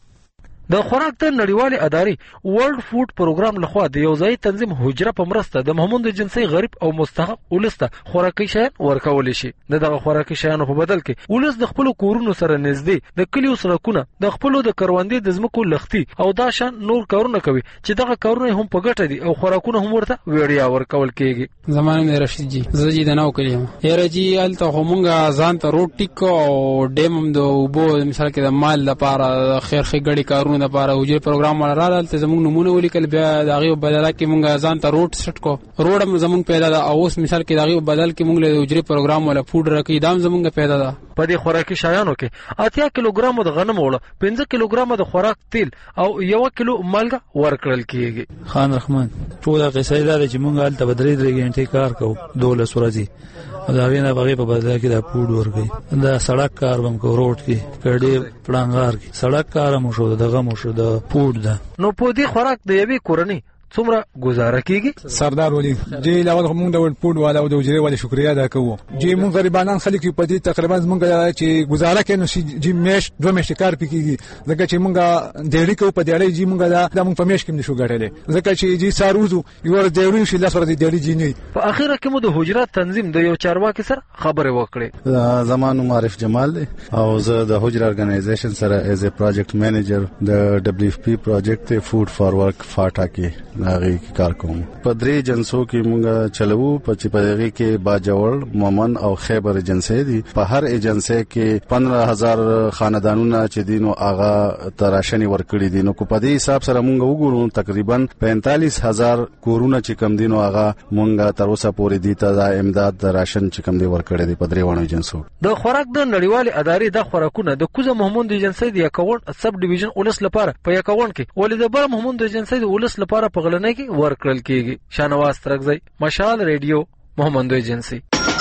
د خوراک د نړیوالې ادارې ورلد فود پروګرام لخوا د یو ځای تنظیم حجره په مرسته د محمود جنسي غریب او مستحق ولسته خوراکي شیان ورکول شي دغه خوراکي شیانو په بدل کې ولس د خپل کورونو سره نږدې د کلیو سړکونه د خپل د کروندې د ځمکو لختي او دا شان نور کارونه کوي چې دغه کارونه هم په ګټه دي او خوراکونه هم ورته ویډیا ورکول کیږي زمانه مې رشید جی زه جی د نو کلیم یاره جی الته همغه ځان ته روټ ټیکو او ډیم د وبو مثال کې د مال لپاره خیر خګړی کارونه د لپاره وجه پروګرام ولاله ته زموږ نمونه ولیکل بیا دغه بدل کې مونږ ځان ته روټ سټ کو روډ زموږ پیدا ده او اوس مثال کې دغه بدل کې مونږ له وجه پروګرام ولا فود راکې دام زموږ پیدا ده په دې خوراکي شایانو کې اتیا کیلوګرام د غنم وړه پنځه کیلوګرام د خوراک تیل او یو کیلو مالګه ورکړل کیږي خان رحمان ټول قصې ده چې مونږ الته بدري درې غنټې کار کوو دولس ورځې دا وینه بغي په بدل کې د فود ورکې دا سړک کار هم کو روډ کې کډې پړانګار کې سړک کار مو شو دغه مو شو د فود ده نو په دې خوراک د یوې کورنۍ څومره گزاره کیږي سردار ولی جی لاول موږ د فود والا او د وجري والا شکریا ادا کوو جی موږ غریبانان خلک په دې تقریبا موږ چې گزاره کوي نو جی میش دوه میش کار پکېږي ځکه چې موږ ډېری کو په ډېری جی موږ دا موږ په میش کې نشو ګټلې ځکه چې جی ساروزو یو ډېری شي لاس ور دي ډېری جی نه په اخیره کې مو د حجرات تنظیم د یو چارواکي سره خبرې وکړې زمانو معرف جمال دی او زه د حجره ارګنایزیشن سره ایز ا پروجیکټ مینیجر د دبليو اف پی پروجیکټ فود فار ورک فاټا کې هغه کار کوم په درې جنسو کې مونږ چلو په چې په هغه کې باجوړ مومن او خیبر ایجنسی دي په هر ایجنسی کې پندرہ هزار خاندانونه چې دینو هغه تراشنی ورکړي دي نو په دې حساب سره مونږ وګورو تقریبا پینتالیس هزار کورونه چې کم دینو هغه مونږ تر اوسه پورې دي ته د امداد د راشن چې کم دی ورکړي دي په درې وانه ایجنسو د خوراک د نړیوال ادارې د خوراکونه د کوزه محمود ایجنسی د اکاونټ سب ډیویژن ولس لپاره په اکاونټ کې ولې د بر محمود ایجنسی د ولس لپاره په غلنۍ کې ورکړل کیږي شانواز ترغزی مشال ریډیو محمد ایجنسی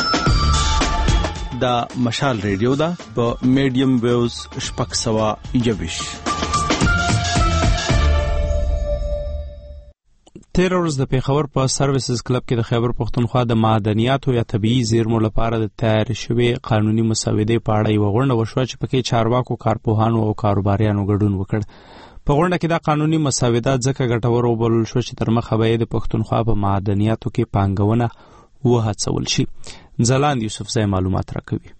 دا مشال ریډیو دا په میډیم ویوز شپږ سوه یوویش تیر ورځ د پیښور په سرویسز کلب کې د خیبر پښتونخوا د معدنیاتو یا طبيعي زیرمو لپاره د تیار شوی قانوني مسودې په اړه یو غونډه وشوه چې پکې چارواکو کارپوهانو او کاروباریانو ګډون وکړ په غونډه کې دا قانوني مساوات ځکه ګټور وبلل شو چې تر مخه به د پښتونخوا په معدنیاتو کې پانګونه وهڅول شي. ځلاند یوسفزی معلومات راکوي.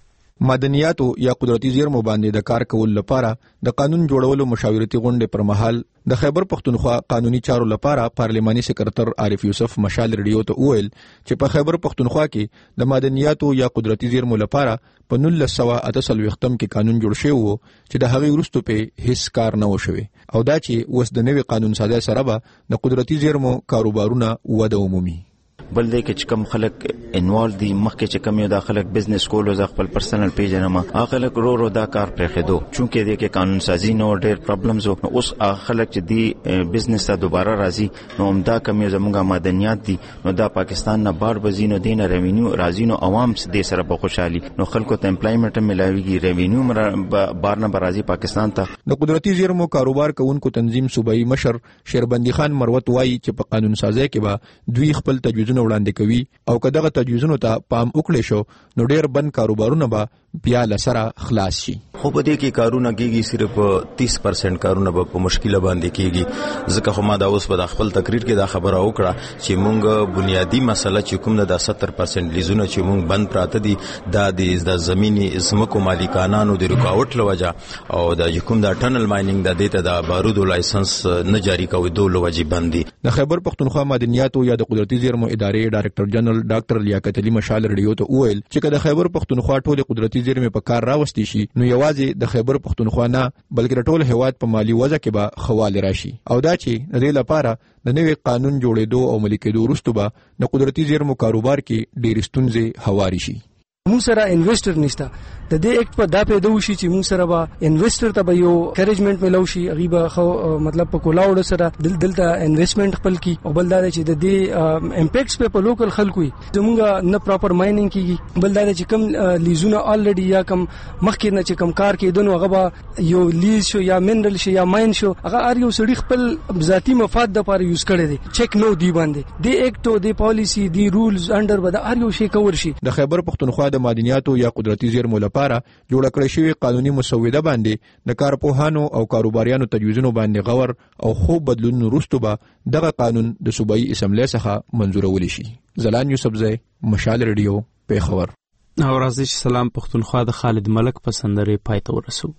معدنیاتو یا قدرتي زیرمو باندې د کار کول لپاره د قانون جوړولو مشاورتي غونډې پر مهال د خیبر پښتونخوا قانوني چارو لپاره پارلماني سکرټر عارف یوسف مشال ریډیو ته وویل چې په خیبر پښتونخوا کې د معدنیاتو یا قدرتي زیرمو لپاره په نولس سوه اته څلوېښتم کې قانون جوړ شوی وو چې د هغې وروسته په هیڅ کار نه وشوی او دا چې اوس د نوي قانون سازۍ سره به د قدرتي زیرمو کاروبارونه وده ومومي. بل دی کې چې کم خلک انوالو دي مخکې چې کم یو دا خلک بزنس کولو ز خپل پرسنل پیجنه ما هغه خلک رو رو دا کار پرې خېدو چونکې دی کې قانون سازي نو ډېر پرابلمز وو. اوس هغه خلک چې دی بزنس ته دوباره راځي نو هم دا کم یو زموږه معدنیات دي نو دا پاکستان نه بار بزینو دین ریوینیو راځي نو عوام دې سره په خوشحالي نو خلکو ته امپلایمنت ملاويږي ریوینیو بار نه راځي پاکستان ته. د قدرتي زیرمو کاروبار کوونکو تنظیم صوبایي مشر شیربندي خان مروت وایي چې په قانون سازۍ کې به دوی خپل تجویزونه وړاندې کوي او که دغه تجویزونو ته پام وکړي شو نو ډېر بند کاروبارونه به بیا لسره خلاص شي. خو په دې کې کارونه کېږي صرف تیس پرسنټ کارونه به په مشکله باندې کېږي ځکه خو ما دا اوس په خپل تقریر کې دا خبره وکړه چې مونږ بنیادی مسله چې کوم د ستر پرسنټ لیزونه چې مونږ بند پراته دي دا د زمینی زمکو مالکانانو د رکاوټ لوجه او د کوم د ټنل ماینینګ د دې ته د بارودو لایسنس نه جاری کوي دوه لوجه بندي. د خیبر پښتونخوا معدنیاتو یا د قدرتي زیرمو ادارې ډایرکټر جنرال ډاکټر لیاقت علي مشال ریډیو ته وویل چې کله خیبر پښتونخوا ټول قدرتي زیرمې په کار راوستي شي نو یوازې د خیبر پښتونخوا نه بلکې ټول هیواد په مالی وضع کې به خواله راشي او دا چې د دې لپاره د نوي قانون جوړېدو او عملي کېدو وروسته به د قدرتي زیرمو کاروبار کې ډېرې ستونزې هواري شي. موږ سره انویسټر نشته د دې اکټ په دا پیدا وشي چې موږ سره به انویسټر ته به یو انکریجمنت ملو شي غیبه خو مطلب په کولاوډ سره دل دلته انویسټمنت خپل کی او بل دا چې د دې امپیکټس په لوکل خلکو زموږ نه پراپر ماینینګ کیږي بل دا چې کم لیزونه الریډي یا کم مخکې نه چې کم کار کېدنو هغه یو لیز شو یا منرل شو یا ماین شو هغه ار یو سړي خپل ذاتی مفاد د لپاره یوز کړي دي چیک نو دی باندې د اکټ د پالیسی دی رولز انډر به د ار یو شي کور شي. د خیبر پښتونخوا د معدنیاتو یا قدرتي زیرمو لپاره جوړ کړی شوی قانوني مسوده باندې د کارپوهانو او کاروباریانو تجویزونو باندې غور او خوب بدلون وروسته به دغه قانون د صوبایي اسمبلی څخه منظورول شي. زلان یوسفزی مشال ریډیو پیښور. او راځي چې سلام پښتونخوا د خالد ملک په سندرې پای ته ورسو.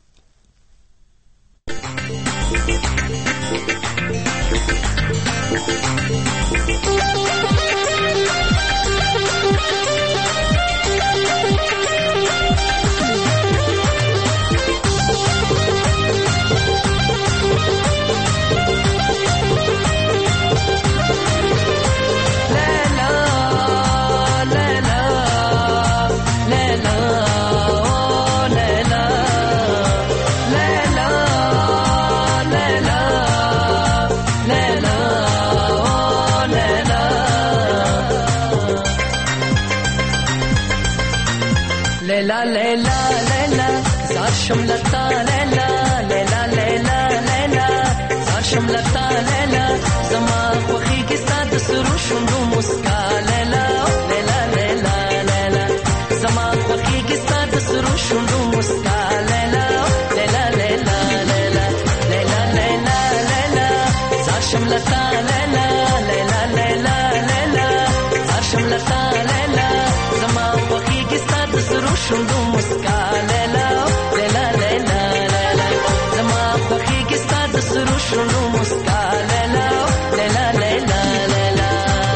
لیلا لیلا لیلا زار شملتا لیلا لیلا لیلا لیلا زار شملتا لیلا زما خوخي کې ستاد سرو شوندو مسکا لیلا لیلا لیلا لیلا زما خوخي کې ستاد سرو شوندو مسکا لیلا لیلا لیلا لیلا لیلا لیلا لیلا زار شملتا لیلا لیلا لیلا لیلا زار شملتا لیلا زما خوخي کې ستاد سرو شوندو مسکا لیلا لیلا لیلا لیلا زما خوخي کې ستاد سرو شوندو مسکا لیلا لیلا لیلا لیلا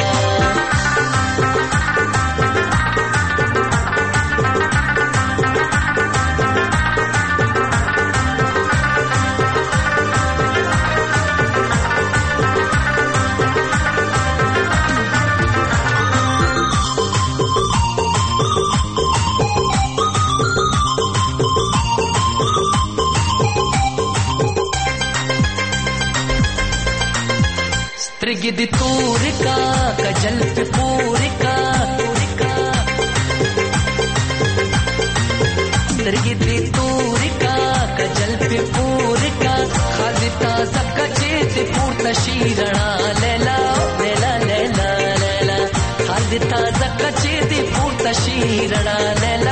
سترګې د تورې کا کجل په پورې کا سترګې د تورې کا کجل په پورې کا خالي تازه کچې ته پورته شي رڼا لیلا لیلا لیلا لیلا خالي تازه کچې ته پورته شي رڼا لیلا